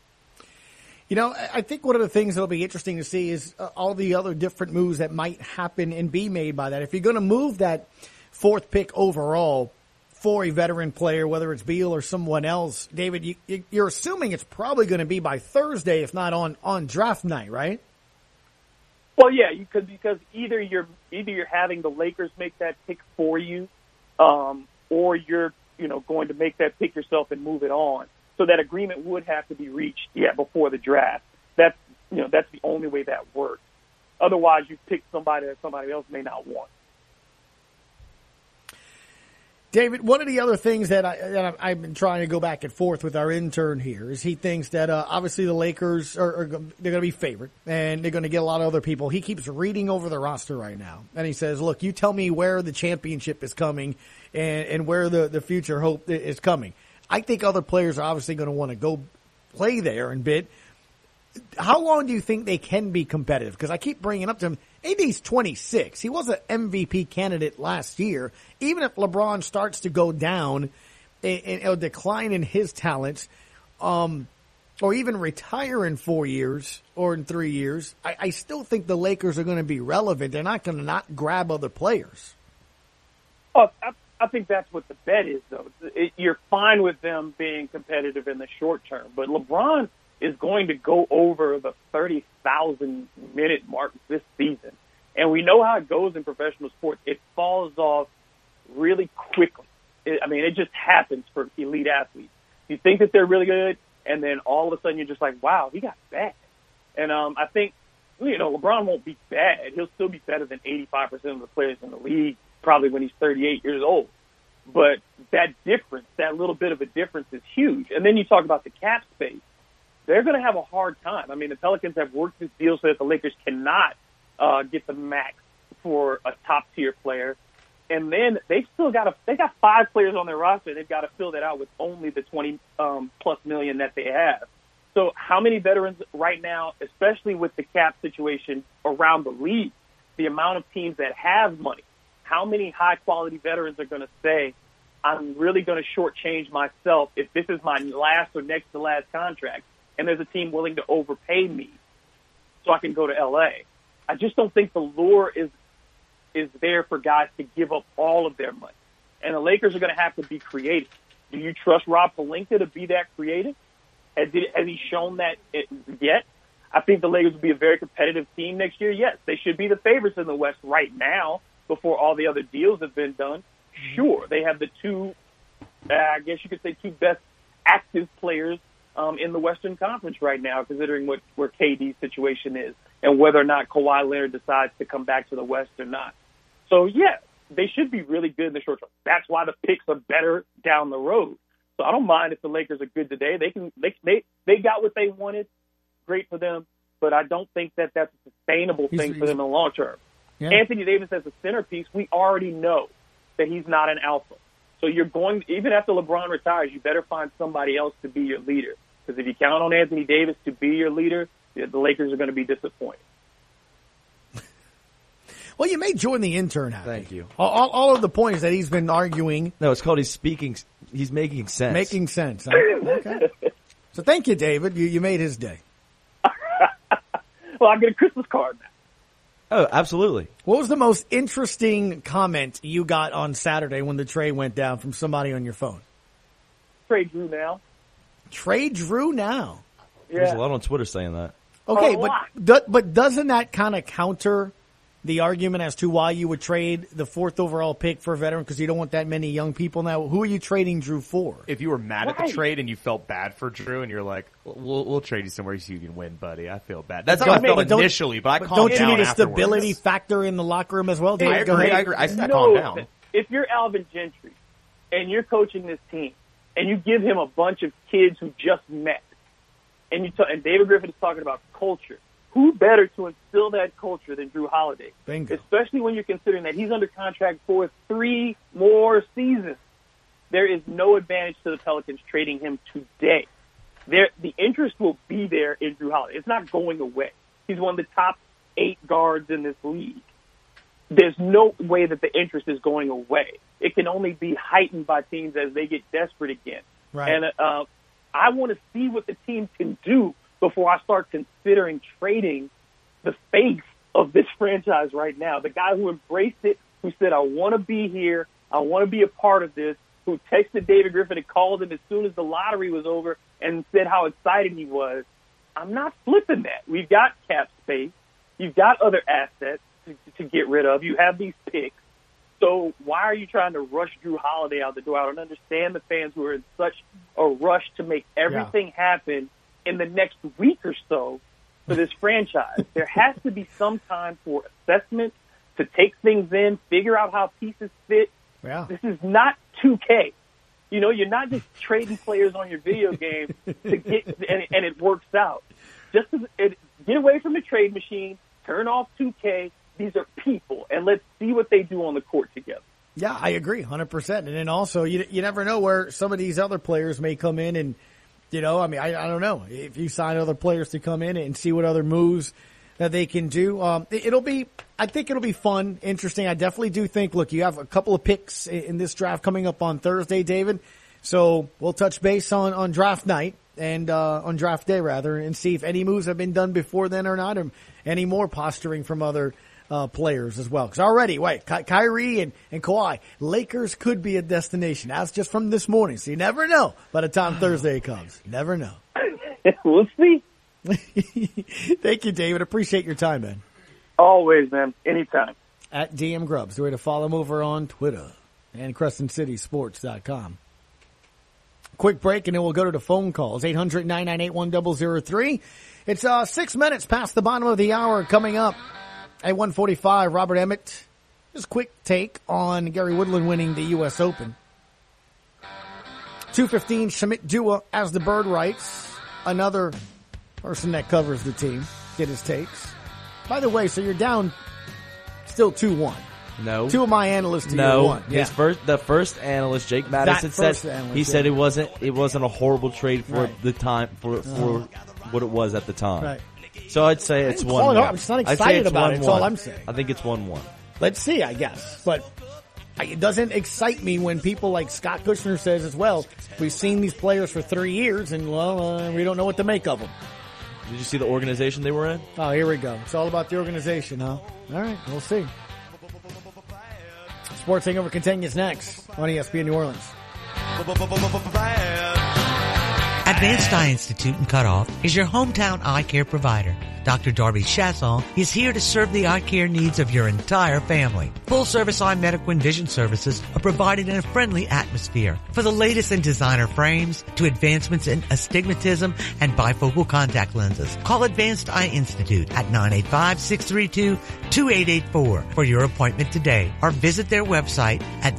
Speaker 5: I think one of the things that'll be interesting to see is all the other different moves that might happen and be made by that. If you're going to move that 4th pick overall for a veteran player, whether it's Beal or someone else, David, you're assuming it's probably going to be by Thursday, if not on draft night, right?
Speaker 15: Well, yeah, because either you're having the Lakers make that pick for you, or you're going to make that pick yourself and move it on. So that agreement would have to be reached, before the draft. That's the only way that works. Otherwise, you pick somebody that somebody else may not want.
Speaker 5: David, one of the other things that I've been trying to go back and forth with our intern here is he thinks that obviously the Lakers they're going to be favored and they're going to get a lot of other people. He keeps reading over the roster right now, and he says, "Look, you tell me where the championship is coming and where the future hope is coming." I think other players are obviously going to want to go play there and bid. How long do you think they can be competitive? Because I keep bringing up to him, AD's 26. He was an MVP candidate last year. Even if LeBron starts to go down and a decline in his talents, or even retire in 4 years or in 3 years, I still think the Lakers are going to be relevant. They're not going to not grab other players.
Speaker 15: Oh, I think that's what the bet is, though. You're fine with them being competitive in the short term, but LeBron is going to go over the 30,000-minute mark this season. And we know how it goes in professional sports. It falls off really quickly. It just happens for elite athletes. You think that they're really good, and then all of a sudden you're just like, wow, he got bad. And I think, LeBron won't be bad. He'll still be better than 85% of the players in the league, probably when he's 38 years old. But that difference, that little bit of a difference is huge. And then you talk about the cap space. They're going to have a hard time. The Pelicans have worked this deal so that the Lakers cannot get the max for a top-tier player. And then they got 5 players on their roster. They've got to fill that out with only the 20-plus million that they have. So how many veterans right now, especially with the cap situation around the league, the amount of teams that have money, how many high-quality veterans are going to say, I'm really going to shortchange myself if this is my last or next to last contract, and there's a team willing to overpay me so I can go to L.A. I just don't think the lure is there for guys to give up all of their money. And the Lakers are going to have to be creative. Do you trust Rob Pelinka to be that creative? Has he shown that yet? I think the Lakers will be a very competitive team next year. Yes, they should be the favorites in the West right now. before all the other deals have been done. Sure, they have the two, I guess you could say, two best active players in the Western Conference right now, considering where KD's situation is and whether or not Kawhi Leonard decides to come back to the West or not. So, yeah, they should be really good in the short term. That's why the picks are better down the road. So I don't mind if the Lakers are good today. They got what they wanted. Great for them. But I don't think that that's a sustainable thing for them in the long term. Yeah. Anthony Davis as a centerpiece, we already know that he's not an alpha. So you're going, even after LeBron retires, you better find somebody else to be your leader. Because if you count on Anthony Davis to be your leader, the Lakers are going to be disappointed.
Speaker 5: Well, you made Jordan the intern happy.
Speaker 7: Thank you.
Speaker 5: All of the points that he's been arguing.
Speaker 7: No, it's called he's making sense.
Speaker 5: Making sense. Okay. So thank you, David. You made his day.
Speaker 15: Well, I get a Christmas card now.
Speaker 7: Oh, absolutely.
Speaker 5: What was the most interesting comment you got on Saturday when the trade went down from somebody on your phone?
Speaker 15: Trade Drew now.
Speaker 5: Trade Drew now.
Speaker 15: Yeah.
Speaker 7: There's a lot on Twitter saying that.
Speaker 5: Okay, but doesn't that kind of counter the argument as to why you would trade the 4th overall pick for a veteran because you don't want that many young people now? Who are you trading Drew for?
Speaker 6: If you were mad at the trade and you felt bad for Drew and you're like, we'll trade you somewhere so you can win, buddy. I feel bad. That's how I felt initially, but I calmed down
Speaker 5: Don't you need a
Speaker 6: afterwards.
Speaker 5: stability factor in the locker room as well?
Speaker 6: I agree. I calmed down.
Speaker 15: If you're Alvin Gentry and you're coaching this team and you give him a bunch of kids who just met, and David Griffin is talking about culture, who better to instill that culture than Drew Holiday?
Speaker 5: Bingo.
Speaker 15: Especially when you're considering that he's under contract for 3 more seasons. There is no advantage to the Pelicans trading him today. The interest will be there in Drew Holiday. It's not going away. He's one of the top 8 guards in this league. There's no way that the interest is going away. It can only be heightened by teams as they get desperate again.
Speaker 5: Right.
Speaker 15: And I want to see what the team can do before I start considering trading the face of this franchise right now. The guy who embraced it, who said, I want to be here, I want to be a part of this, who texted David Griffin and called him as soon as the lottery was over and said how excited he was. I'm not flipping that. We've got cap space. You've got other assets to get rid of. You have these picks. So why are you trying to rush Drew Holiday out the door? I don't understand the fans who are in such a rush to make everything happen in the next week or so for this franchise. There has to be some time for assessment, to take things in, figure out how pieces fit.
Speaker 5: Yeah.
Speaker 15: This is not 2K. You know, you're not just trading players on your video game to get and it works out. Get away from the trade machine, turn off 2K. These are people, and let's see what they do on the court together.
Speaker 5: Yeah, I agree, 100%. And then also, you never know where some of these other players may come in and, I don't know. If you sign other players to come in and see what other moves that they can do, I think it'll be fun, interesting. I definitely do think, look, you have a couple of picks in this draft coming up on Thursday, David. So we'll touch base on draft night and on draft day, rather, and see if any moves have been done before then or not, or any more posturing from other players as well. Because already, Kyrie and Kawhi, Lakers could be a destination. That's just from this morning. So you never know by the time Thursday comes. You never know.
Speaker 15: We'll see.
Speaker 5: Thank you, David. Appreciate your time, man.
Speaker 15: Always, man. Anytime.
Speaker 5: At DM Grubbs. The way to follow him over on Twitter and CrescentCitySports.com. Quick break, and then we'll go to the phone calls. 800-998-1003. It's 6 minutes past the bottom of the hour. Coming up at 1:45, Robert Emmett. Just quick take on Gary Woodland winning the U.S. Open. 2:15, Shamit Dua, as the Bird writes, another person that covers the team, did his takes. By the way, so you're down still 2-1.
Speaker 7: No.
Speaker 5: 2 of my analysts to
Speaker 7: no.
Speaker 5: 1. Yeah.
Speaker 7: The first analyst, Jake Madison, said it wasn't a horrible trade for the time for what it was at the time.
Speaker 5: Right.
Speaker 7: So I'd say it's 1-1.
Speaker 5: I'm just not excited about it. That's all I'm saying.
Speaker 7: I think it's 1-1.
Speaker 5: Let's see, I guess. But it doesn't excite me when people like Scott Kushner says as well, we've seen these players for 3 years and, we don't know what to make of them.
Speaker 7: Did you see the organization they were in?
Speaker 5: Oh, here we go. It's all about the organization, huh? All right, we'll see. Sports Hangover continues next on ESPN New Orleans.
Speaker 16: At Advanced Eye Institute in Cutoff is your hometown eye care provider. Dr. Darby Chasson is here to serve the eye care needs of your entire family. Full-service eye medical and vision services are provided in a friendly atmosphere. For the latest in designer frames to advancements in astigmatism and bifocal contact lenses, call Advanced Eye Institute at 985-632-2884 for your appointment today, or visit their website at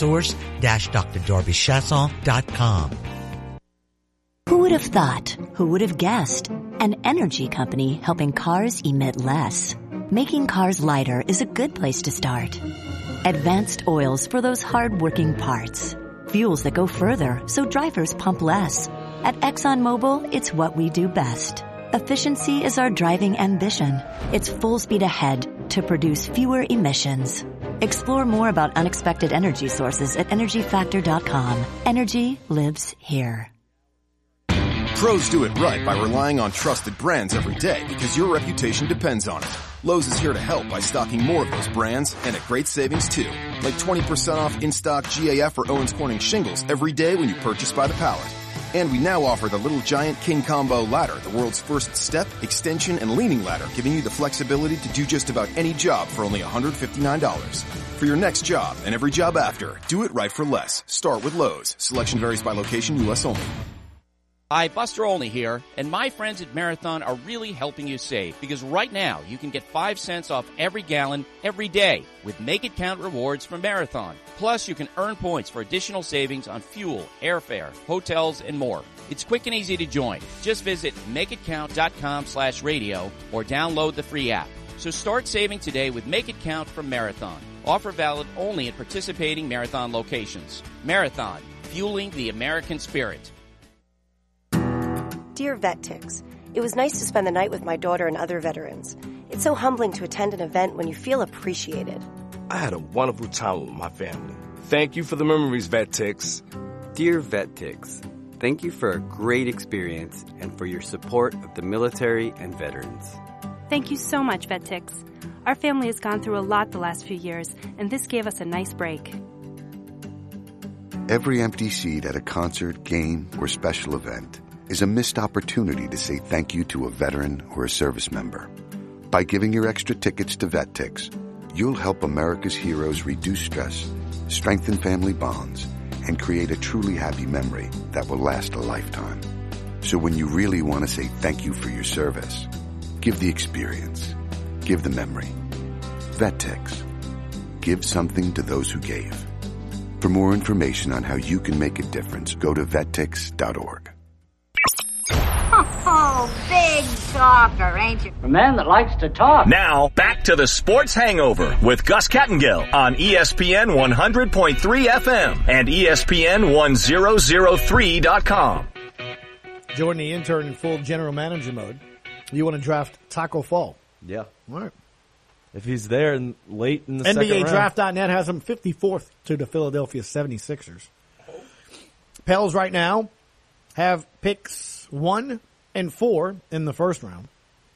Speaker 16: visionsource-drdarbychasson.com.
Speaker 17: Who would have thought? Who would have guessed? An energy company helping cars emit less. Making cars lighter is a good place to start. Advanced oils for those hard-working parts. Fuels that go further so drivers pump less. At ExxonMobil, it's what we do best. Efficiency is our driving ambition. It's full speed ahead to produce fewer emissions. Explore more about unexpected energy sources at EnergyFactor.com. Energy lives here.
Speaker 18: Pros do it right by relying on trusted brands every day because your reputation depends on it. Lowe's is here to help by stocking more of those brands and at great savings too. Like 20% off in-stock GAF or Owens Corning shingles every day when you purchase by the pallet. And we now offer the Little Giant King Combo ladder, the world's first step, extension, and leaning ladder, giving you the flexibility to do just about any job for only $159. For your next job and every job after, do it right for less. Start with Lowe's. Selection varies by location, U.S. only.
Speaker 19: Hi, Buster Olney here, and my friends at Marathon are really helping you save because right now you can get 5 cents off every gallon every day with Make It Count rewards from Marathon. Plus, you can earn points for additional savings on fuel, airfare, hotels, and more. It's quick and easy to join. Just visit makeitcount.com/radio or download the free app. So start saving today with Make It Count from Marathon. Offer valid only at participating Marathon locations. Marathon, fueling the American spirit.
Speaker 20: Dear VetTix, it was nice to spend the night with my daughter and other veterans. It's so humbling to attend an event when you feel appreciated.
Speaker 21: I had a wonderful time with my family. Thank you for the memories, VetTix.
Speaker 22: Dear VetTix, thank you for a great experience and for your support of the military and veterans.
Speaker 23: Thank you so much, VetTix. Our family has gone through a lot the last few years, and this gave us a nice break.
Speaker 24: Every empty seat at a concert, game, or special event is a missed opportunity to say thank you to a veteran or a service member. By giving your extra tickets to VetTix, you'll help America's heroes reduce stress, strengthen family bonds, and create a truly happy memory that will last a lifetime. So when you really want to say thank you for your service, give the experience. Give the memory. VetTix. Give something to those who gave. For more information on how you can make a difference, go to vettix.org.
Speaker 25: Oh, big talker, ain't you?
Speaker 26: A man that likes to talk.
Speaker 2: Now, back to the Sports Hangover with Gus Kattengill on ESPN 100.3 FM and ESPN 1003.com.
Speaker 5: Jordan, the intern in full general manager mode. You want to draft Taco Fall?
Speaker 7: Yeah.
Speaker 5: All right.
Speaker 7: If he's there late in the second round.
Speaker 5: NBADraft.net has him 54th to the Philadelphia 76ers. Pels right now have picks 1 and 4 in the first round.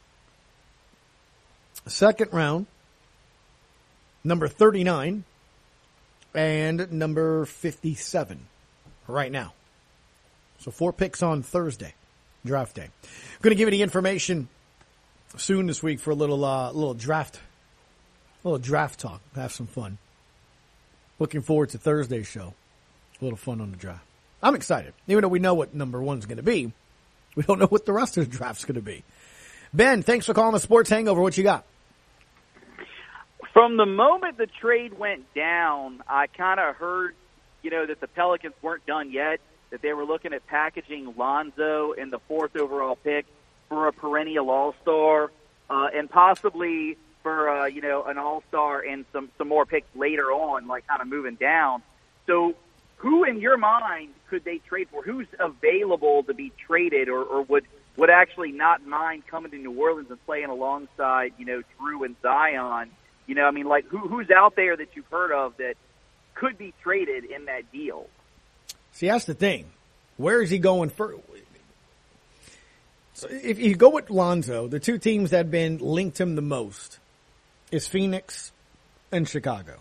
Speaker 5: Second round, number 39 and number 57 right now. So 4 picks on Thursday, draft day. I'm going to give you the information soon this week for a little draft talk. Have some fun. Looking forward to Thursday's show. A little fun on the draft. I'm excited. Even though we know what number 1's going to be, we don't know what the rest of the draft's going to be. Ben, thanks for calling the Sports Hangover. What you got?
Speaker 27: From the moment the trade went down, I kind of heard, that the Pelicans weren't done yet, that they were looking at packaging Lonzo in the 4th overall pick for a perennial all-star, and possibly for, an all-star and some more picks later on, like kind of moving down. So who in your mind could they trade for? Who's available to be traded or would actually not mind coming to New Orleans and playing alongside, Drew and Zion? Who's out there that you've heard of that could be traded in that deal?
Speaker 5: See, that's the thing. Where is he going first? So if you go with Lonzo, the 2 teams that have been linked him the most is Phoenix and Chicago.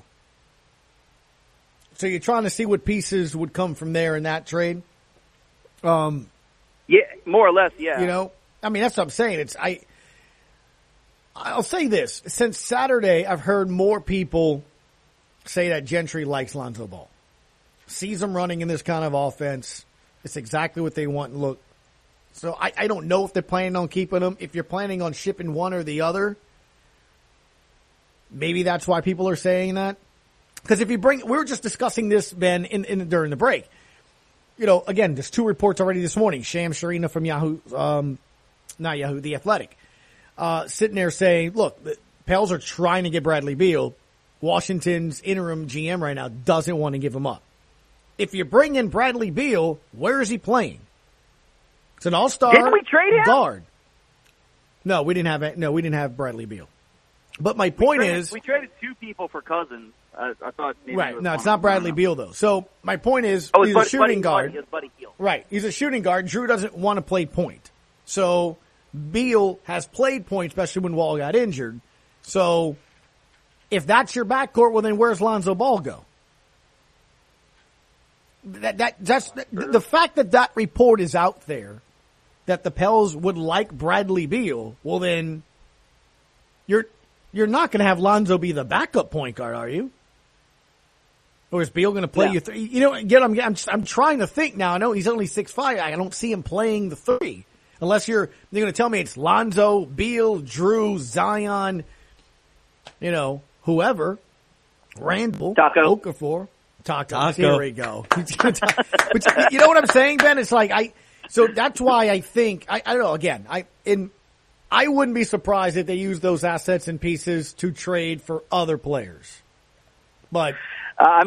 Speaker 5: So you're trying to see what pieces would come from there in that trade.
Speaker 27: Yeah, more or less, yeah.
Speaker 5: You know, I mean, that's what I'm saying. I'll say this. Since Saturday, I've heard more people say that Gentry likes Lonzo Ball. Sees him running in this kind of offense. It's exactly what they want. Look, so I don't know if they're planning on keeping him. If you're planning on shipping one or the other, maybe that's why people are saying that. Because if you we were just discussing this, Ben, during the break. You know, again, there's 2 reports already this morning. Shams Charania from The Athletic, sitting there saying, look, the Pels are trying to get Bradley Beal. Washington's interim GM right now doesn't want to give him up. If you bring in Bradley Beal, where is he playing? It's an all-star
Speaker 27: Didn't we trade him?
Speaker 5: guard. No, we didn't have Bradley Beal. But my point is,
Speaker 27: we traded 2 people for Cousins. I thought maybe
Speaker 5: right. No, it's not Bradley Beal though. So my point is, he's a shooting guard.
Speaker 27: Buddy Hield.
Speaker 5: Right, he's a shooting guard. Drew doesn't want to play point, so Beal has played point, especially when Wall got injured. So if that's your backcourt, well then where's Lonzo Ball go? That's the fact that report is out there that the Pels would like Bradley Beal. Well then, you're not going to have Lonzo be the backup point guard, are you? Or is Beal going to play you 3? You know, again, I'm trying to think now. I know he's only 6'5". I don't see him playing the 3. Unless you're going to tell me it's Lonzo, Beal, Drew, Zion, you know, whoever, Randall, Okafor, Taco. Here we go. But you know what I'm saying, Ben? It's like so that's why I think, I don't know, again, I wouldn't be surprised if they use those assets and pieces to trade for other players. But
Speaker 27: but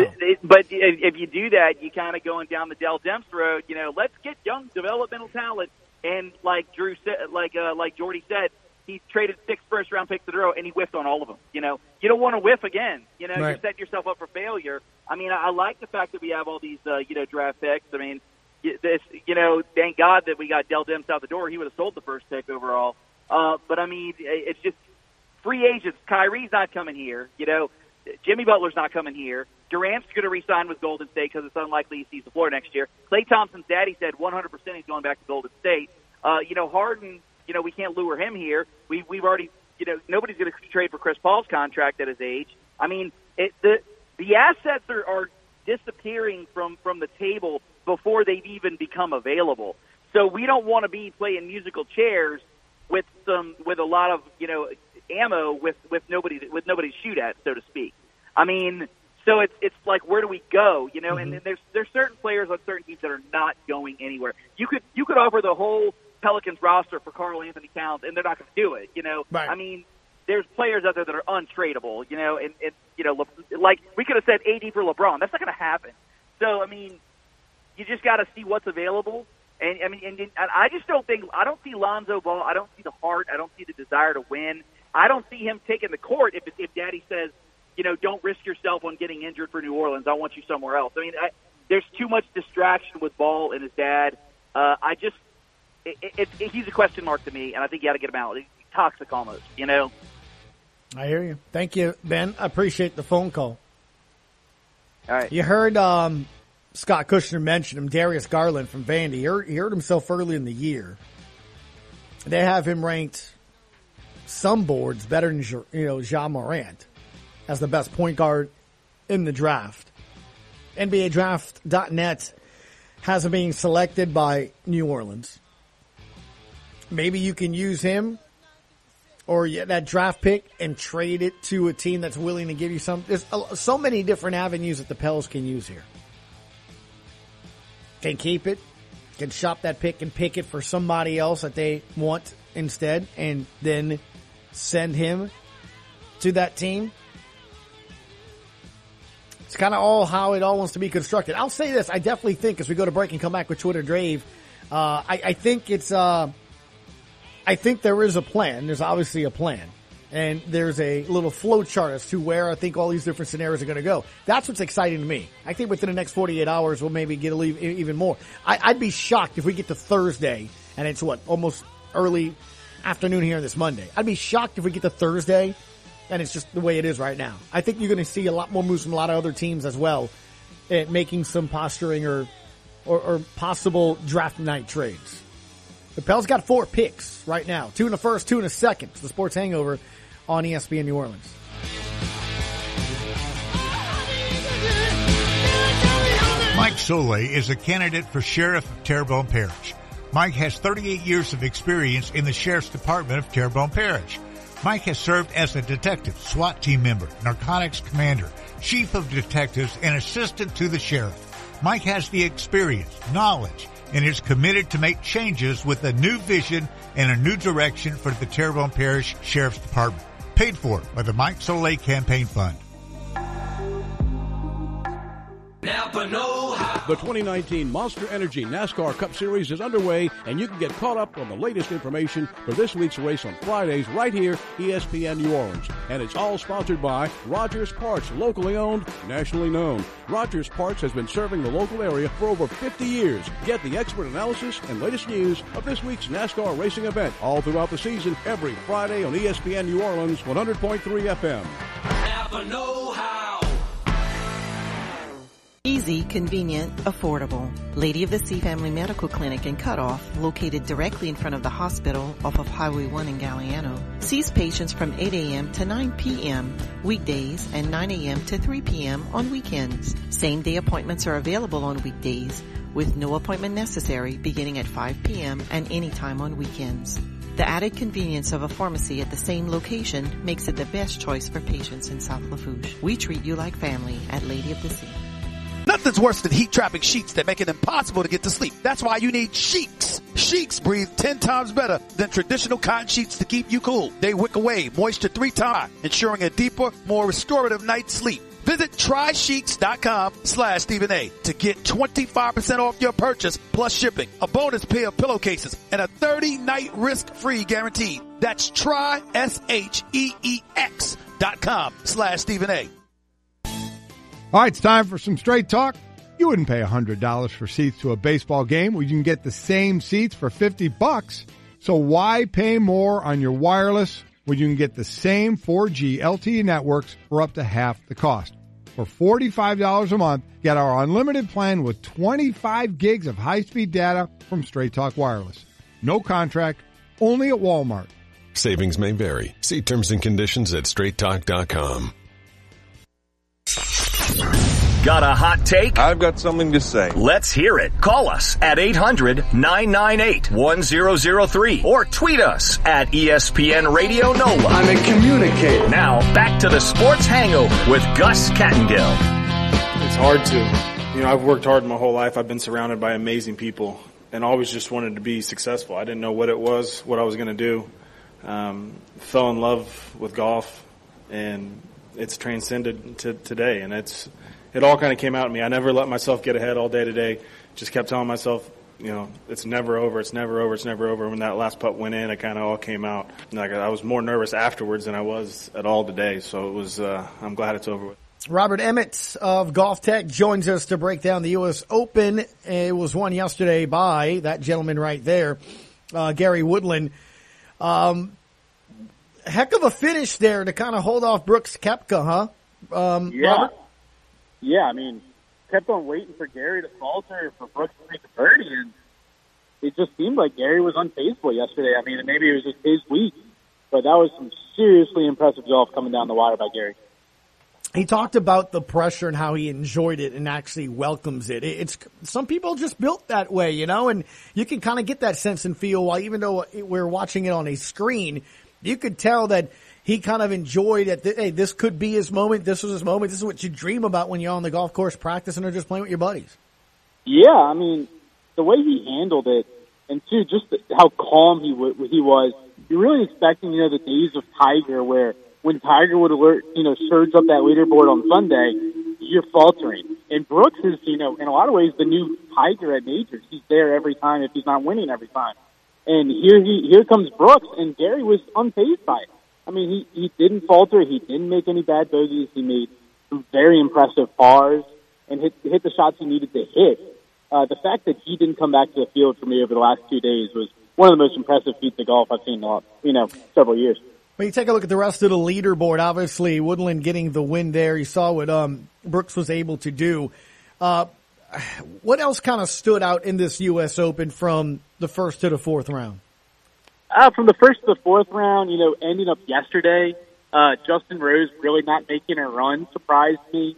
Speaker 27: if you do that, you kind of going down the Dell Demps road. You know, let's get young developmental talent. And like Drew said, like Jordy said, he traded 6 first-round picks in a row, and he whiffed on all of them. You know, you don't want to whiff again. You know, You're setting yourself up for failure. I mean, I like the fact that we have all these, draft picks. I mean, thank God that we got Dell Demps out the door. He would have sold the first pick overall. But I mean, it's just free agents. Kyrie's not coming here. You know, Jimmy Butler's not coming here. Durant's going to re-sign with Golden State because it's unlikely he sees the floor next year. Klay Thompson's daddy said 100% he's going back to Golden State. Harden, we can't lure him here. We've already, nobody's going to trade for Chris Paul's contract at his age. I mean, the assets are disappearing from the table before they've even become available. So we don't want to be playing musical chairs with a lot of ammo with nobody to shoot at, so to speak. I mean, so it's like, where do we go? And there's certain players on certain teams that are not going anywhere. You could offer the whole Pelicans roster for Karl Anthony Towns, and they're not going to do it.
Speaker 5: Right.
Speaker 27: I mean, there's players out there that are untradeable. Like we could have said AD for LeBron. That's not going to happen. So I mean, you just got to see what's available. And I mean, and I just don't see Lonzo Ball. I don't see the heart. I don't see the desire to win. I don't see him taking the court if Daddy says, don't risk yourself on getting injured for New Orleans. I want you somewhere else. I mean, there's too much distraction with Ball and his dad. He's a question mark to me, and I think you got to get him out. He's toxic almost,
Speaker 5: I hear you. Thank you, Ben. I appreciate the phone call.
Speaker 27: All right.
Speaker 5: You heard Scott Kushner mention him, Darius Garland from Vandy. He hurt himself early in the year. They have him ranked some boards better than Ja Morant as the best point guard in the draft. NBADraft.net has him being selected by New Orleans. Maybe you can use him or that draft pick and trade it to a team that's willing to give you some. There's so many different avenues that the Pels can use here. Can keep it, can shop that pick and pick it for somebody else that they want instead, and then send him to that team. It's kind of all how it all wants to be constructed. I'll say this. I definitely think as we go to break and come back with Twitter Drave, I think there is a plan. There's obviously a plan. And there's a little flow chart as to where I think all these different scenarios are going to go. That's what's exciting to me. I think within the next 48 hours, we'll maybe get even more. I'd be shocked if we get to Thursday, and it's almost early afternoon here this Monday. I'd be shocked if we get to Thursday, and it's just the way it is right now. I think you're going to see a lot more moves from a lot of other teams as well, making some posturing or or possible draft night trades. The Pels got 4 picks right now. 2 in the first, 2 in the second. It's the Sports Hangover on ESPN New Orleans.
Speaker 1: Mike Solé is a candidate for Sheriff of Terrebonne Parish. Mike has 38 years of experience in the Sheriff's Department of Terrebonne Parish. Mike has served as a detective, SWAT team member, narcotics commander, chief of detectives, and assistant to the sheriff. Mike has the experience, knowledge, and is committed to make changes with a new vision and a new direction for the Terrebonne Parish Sheriff's Department. Paid for by the Mike Solé Campaign Fund.
Speaker 3: Napa know-how. The 2019 Monster Energy NASCAR Cup Series is underway, and you can get caught up on the latest information for this week's race on Fridays right here, ESPN New Orleans. And it's all sponsored by Rogers Parts, locally owned, nationally known. Rogers Parts has been serving the local area for over 50 years. Get the expert analysis and latest news of this week's NASCAR racing event all throughout the season, every Friday on ESPN New Orleans, 100.3 FM.
Speaker 8: Napa know-how.
Speaker 9: Easy, convenient, affordable. Lady of the Sea Family Medical Clinic in Cutoff, located directly in front of the hospital off of Highway 1 in Galliano, sees patients from 8 a.m. to 9 p.m. weekdays and 9 a.m. to 3 p.m. on weekends. Same-day appointments are available on weekdays with no appointment necessary beginning at 5 p.m. and anytime on weekends. The added convenience of a pharmacy at the same location makes it the best choice for patients in South Lafourche. We treat you like family at Lady of the Sea.
Speaker 10: Nothing's worse than heat-trapping sheets that make it impossible to get to sleep. That's why you need Sheeks. Sheeks breathe 10 times better than traditional cotton sheets to keep you cool. They wick away moisture 3 times, ensuring a deeper, more restorative night's sleep. Visit trysheeks.com/Stephen A to get 25% off your purchase plus shipping, a bonus pair of pillowcases, and a 30-night risk-free guarantee. That's TrySheeks.com/Stephen A.
Speaker 11: All right, it's time for some straight talk. You wouldn't pay $100 for seats to a baseball game where you can get the same seats for $50. So why pay more on your wireless when you can get the same 4G LTE networks for up to half the cost? For $45 a month, get our unlimited plan with 25 gigs of high-speed data from Straight Talk Wireless. No contract, only at Walmart.
Speaker 26: Savings may vary. See terms and conditions at straighttalk.com.
Speaker 2: Got a hot take?
Speaker 28: I've got something to say.
Speaker 2: Let's hear it. Call us at 800-998-1003 or tweet us at ESPN Radio NOLA.
Speaker 28: I'm a communicator.
Speaker 2: Now, back to the Sports Hangover with Gus Kattengill.
Speaker 29: It's hard to. I've worked hard my whole life. I've been surrounded by amazing people and always just wanted to be successful. I didn't know what it was, what I was going to do. Fell in love with golf, and it's transcended to today, and it all kind of came out of me. I never let myself get ahead all day today. Just kept telling myself, it's never over, it's never over, it's never over. When that last putt went in, it kind of all came out. I was more nervous afterwards than I was at all today, so it was. I'm glad it's over with.
Speaker 5: Robert Emmett of Golf Tech joins us to break down the U.S. Open. It was won yesterday by that gentleman right there, Gary Woodland. Heck of a finish there to kind of hold off Brooks Koepka, huh?
Speaker 15: Yeah.
Speaker 5: Robert?
Speaker 15: Yeah, I mean, kept on waiting for Gary to falter, for Brooks to make a birdie, and it just seemed like Gary was unfaithful yesterday. I mean, maybe it was just his week, but that was some seriously impressive golf coming down the wire by Gary.
Speaker 5: He talked about the pressure and how he enjoyed it and actually welcomes it. It's some people just built that way, and you can kind of get that sense and feel while even though we're watching it on a screen, you could tell that he kind of enjoyed it. Hey, this could be his moment. This was his moment. This is what you dream about when you're on the golf course practicing or just playing with your buddies.
Speaker 15: Yeah, I mean, the way he handled it, and too, just how calm he was. You're really expecting, the days of Tiger where when Tiger would surge up that leaderboard on Sunday, you're faltering. And Brooks is, in a lot of ways, the new Tiger at majors. He's there every time if he's not winning every time. And here comes Brooks, and Gary was unfazed by it. I mean, he didn't falter. He didn't make any bad bogeys. He made some very impressive pars and hit the shots he needed to hit. The fact that he didn't come back to the field for me over the last 2 days was one of the most impressive feats of golf I've seen in several years.
Speaker 5: When you take a look at the rest of the leaderboard, obviously Woodland getting the win there. You saw what Brooks was able to do. what else kind of stood out in this U.S. Open from the first to the fourth round?
Speaker 4: From the first to the fourth round, ending up yesterday, Justin Rose really not making a run surprised me.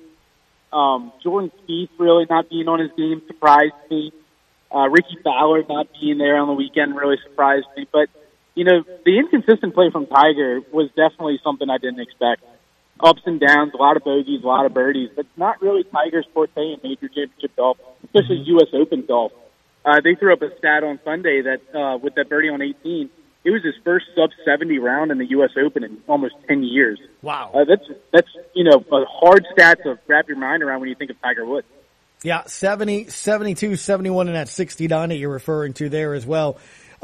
Speaker 4: Jordan Spieth really not being on his game surprised me. Ricky Fowler not being there on the weekend really surprised me. But, the inconsistent play from Tiger was definitely something I didn't expect. Ups and downs, a lot of bogeys, a lot of birdies, but not really Tiger's forte in major championship golf, especially U.S. Open golf. They threw up a stat on Sunday that with that birdie on 18, it was his first sub-70 round in the U.S. Open in almost 10 years.
Speaker 5: Wow.
Speaker 4: That's a hard stat to wrap your mind around when you think of Tiger Woods.
Speaker 5: Yeah, 70, 72, 71 in that 69 that you're referring to there as well.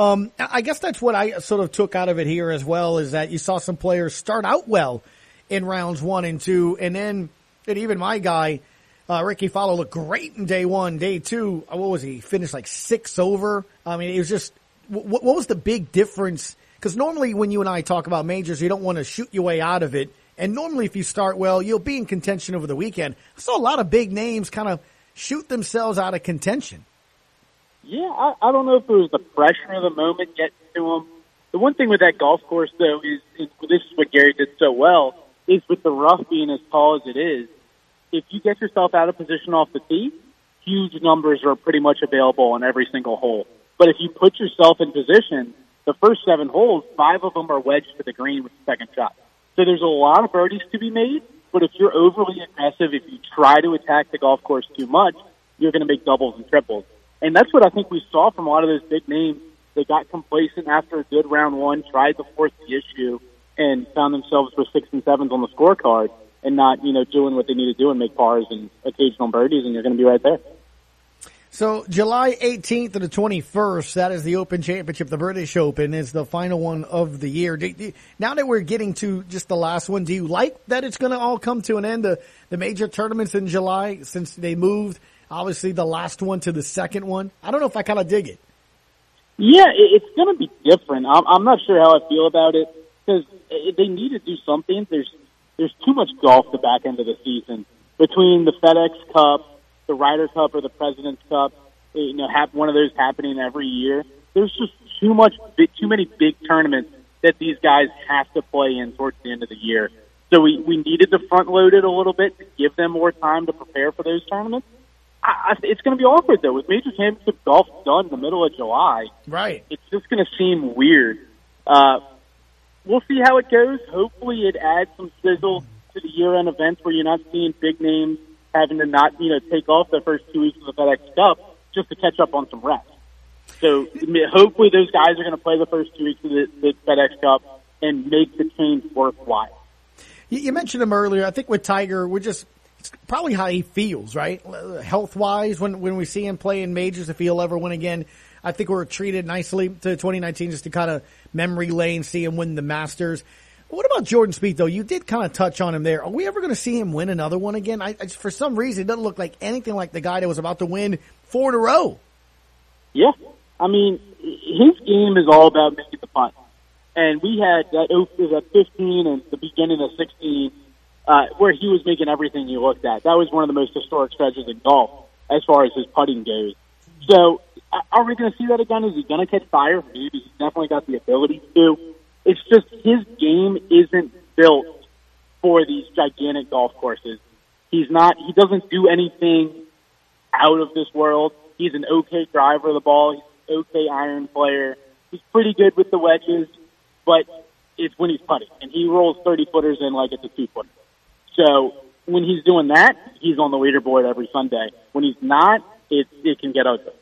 Speaker 5: I guess that's what I sort of took out of it here as well, is that you saw some players start out well in rounds 1 and 2, and then even my guy, Ricky Fowler, looked great in day 1. Day 2, what was he? Finished like 6 over. I mean, it was just, what was the big difference? Because normally when you and I talk about majors, you don't want to shoot your way out of it. And normally if you start well, you'll be in contention over the weekend. I saw a lot of big names kind of shoot themselves out of contention.
Speaker 4: Yeah, I don't know if it was the pressure of the moment getting to them. The one thing with that golf course, though, is this is what Gary did so well, is with the rough being as tall as it is, if you get yourself out of position off the tee, huge numbers are pretty much available on every single hole. But if you put yourself in position, the first 7 holes, 5 of them are wedged to the green with the second shot. So there's a lot of birdies to be made, but if you're overly aggressive, if you try to attack the golf course too much, you're going to make doubles and triples. And that's what I think we saw from a lot of those big names. They got complacent after a good round 1, tried to force the issue, and found themselves with 6 and 7s on the scorecard and not, doing what they need to do and make pars and occasional birdies, and you're going to be right there.
Speaker 5: So July 18th to the 21st, that is the Open Championship. The British Open is the final one of the year. Now that we're getting to just the last one, do you like that it's going to all come to an end, the major tournaments in July, since they moved, obviously, the last one to the second one? I don't know if I kind of dig it.
Speaker 4: Yeah, it's going to be different. I'm not sure how I feel about it, because they need to do something. There's too much golf the back end of the season between the FedEx Cup, the Ryder Cup, or the President's Cup. Have one of those happening every year. There's just too many big tournaments that these guys have to play in towards the end of the year. So we needed to front load it a little bit to give them more time to prepare for those tournaments. It's going to be awkward, though. With Major Championship golf done in the middle of July,
Speaker 5: right?
Speaker 4: It's just going to seem weird. We'll see how it goes. Hopefully it adds some sizzle to the year-end events where you're not seeing big names having to not, take off the first 2 weeks of the FedEx Cup just to catch up on some reps. So hopefully those guys are going to play the first 2 weeks of the FedEx Cup and make the change worthwhile.
Speaker 5: You mentioned him earlier. I think with Tiger, it's probably how he feels, right? Health-wise, when we see him play in majors, if he'll ever win again, I think we're treated nicely to 2019 just to kind of memory lane, see him win the Masters. What about Jordan Spieth, though? You did kind of touch on him there. Are we ever going to see him win another one again? For some reason, it doesn't look like anything like the guy that was about to win 4 in a row.
Speaker 4: Yeah. I mean, his game is all about making the putt. And we had that 15 and the beginning of 16 where he was making everything you looked at. That was one of the most historic stretches in golf as far as his putting goes. So are we going to see that again? Is he going to catch fire? Maybe. He's definitely got the ability to. It's just his game isn't built for these gigantic golf courses. He doesn't do anything out of this world. He's an okay driver of the ball. He's an okay iron player. He's pretty good with the wedges, but it's when he's putting. And he rolls 30-footers in like it's a 2-footer. So when he's doing that, he's on the leaderboard every Sunday. When he's not, it can get ugly.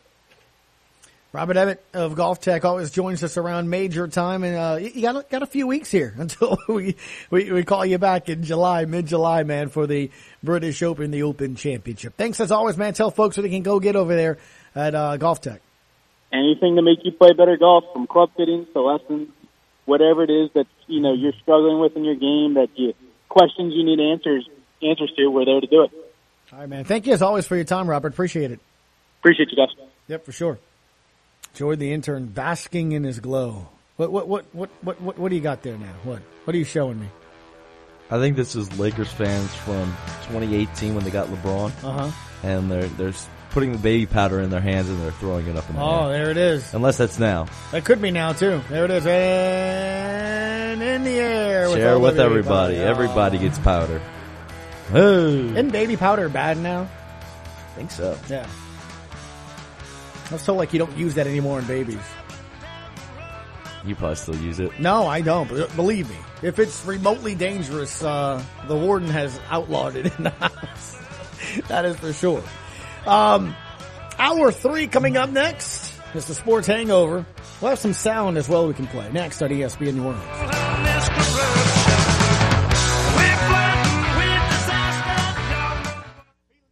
Speaker 5: Robert Emmett of Golf Tech always joins us around major time, and you got a few weeks here until we call you back in July, mid-July, man, for the British Open, the Open Championship. Thanks as always, man. Tell folks what they can go get over there at Golf Tech.
Speaker 4: Anything to make you play better golf, from club fittings to lessons, whatever it is that you're struggling with in your game, questions you need answers to, we're there to do it.
Speaker 5: All right, man. Thank you as always for your time, Robert. Appreciate it.
Speaker 4: Appreciate you guys.
Speaker 5: Yep, for sure. Jordan, the intern, basking in his glow. What do you got there now? What are you showing me?
Speaker 7: I think this is Lakers fans from 2018 when they got LeBron.
Speaker 5: Uh-huh.
Speaker 7: And they're putting the baby powder in their hands and they're throwing it up in the air.
Speaker 5: Oh, there it is.
Speaker 7: Unless that's now.
Speaker 5: That could be now, too. There it is. And in the air.
Speaker 7: Share with everybody.
Speaker 5: Powder.
Speaker 7: Everybody gets powder. Oh.
Speaker 5: Isn't baby powder bad now?
Speaker 7: I think so.
Speaker 5: Yeah. I was told like you don't use that anymore in babies.
Speaker 7: You probably still use it.
Speaker 5: No, I don't. Believe me. If it's remotely dangerous, the warden has outlawed it in the house. That is for sure. Hour 3 coming up next. It's the Sports Hangover. We'll have some sound as well we can play. Next on ESPN New Orleans.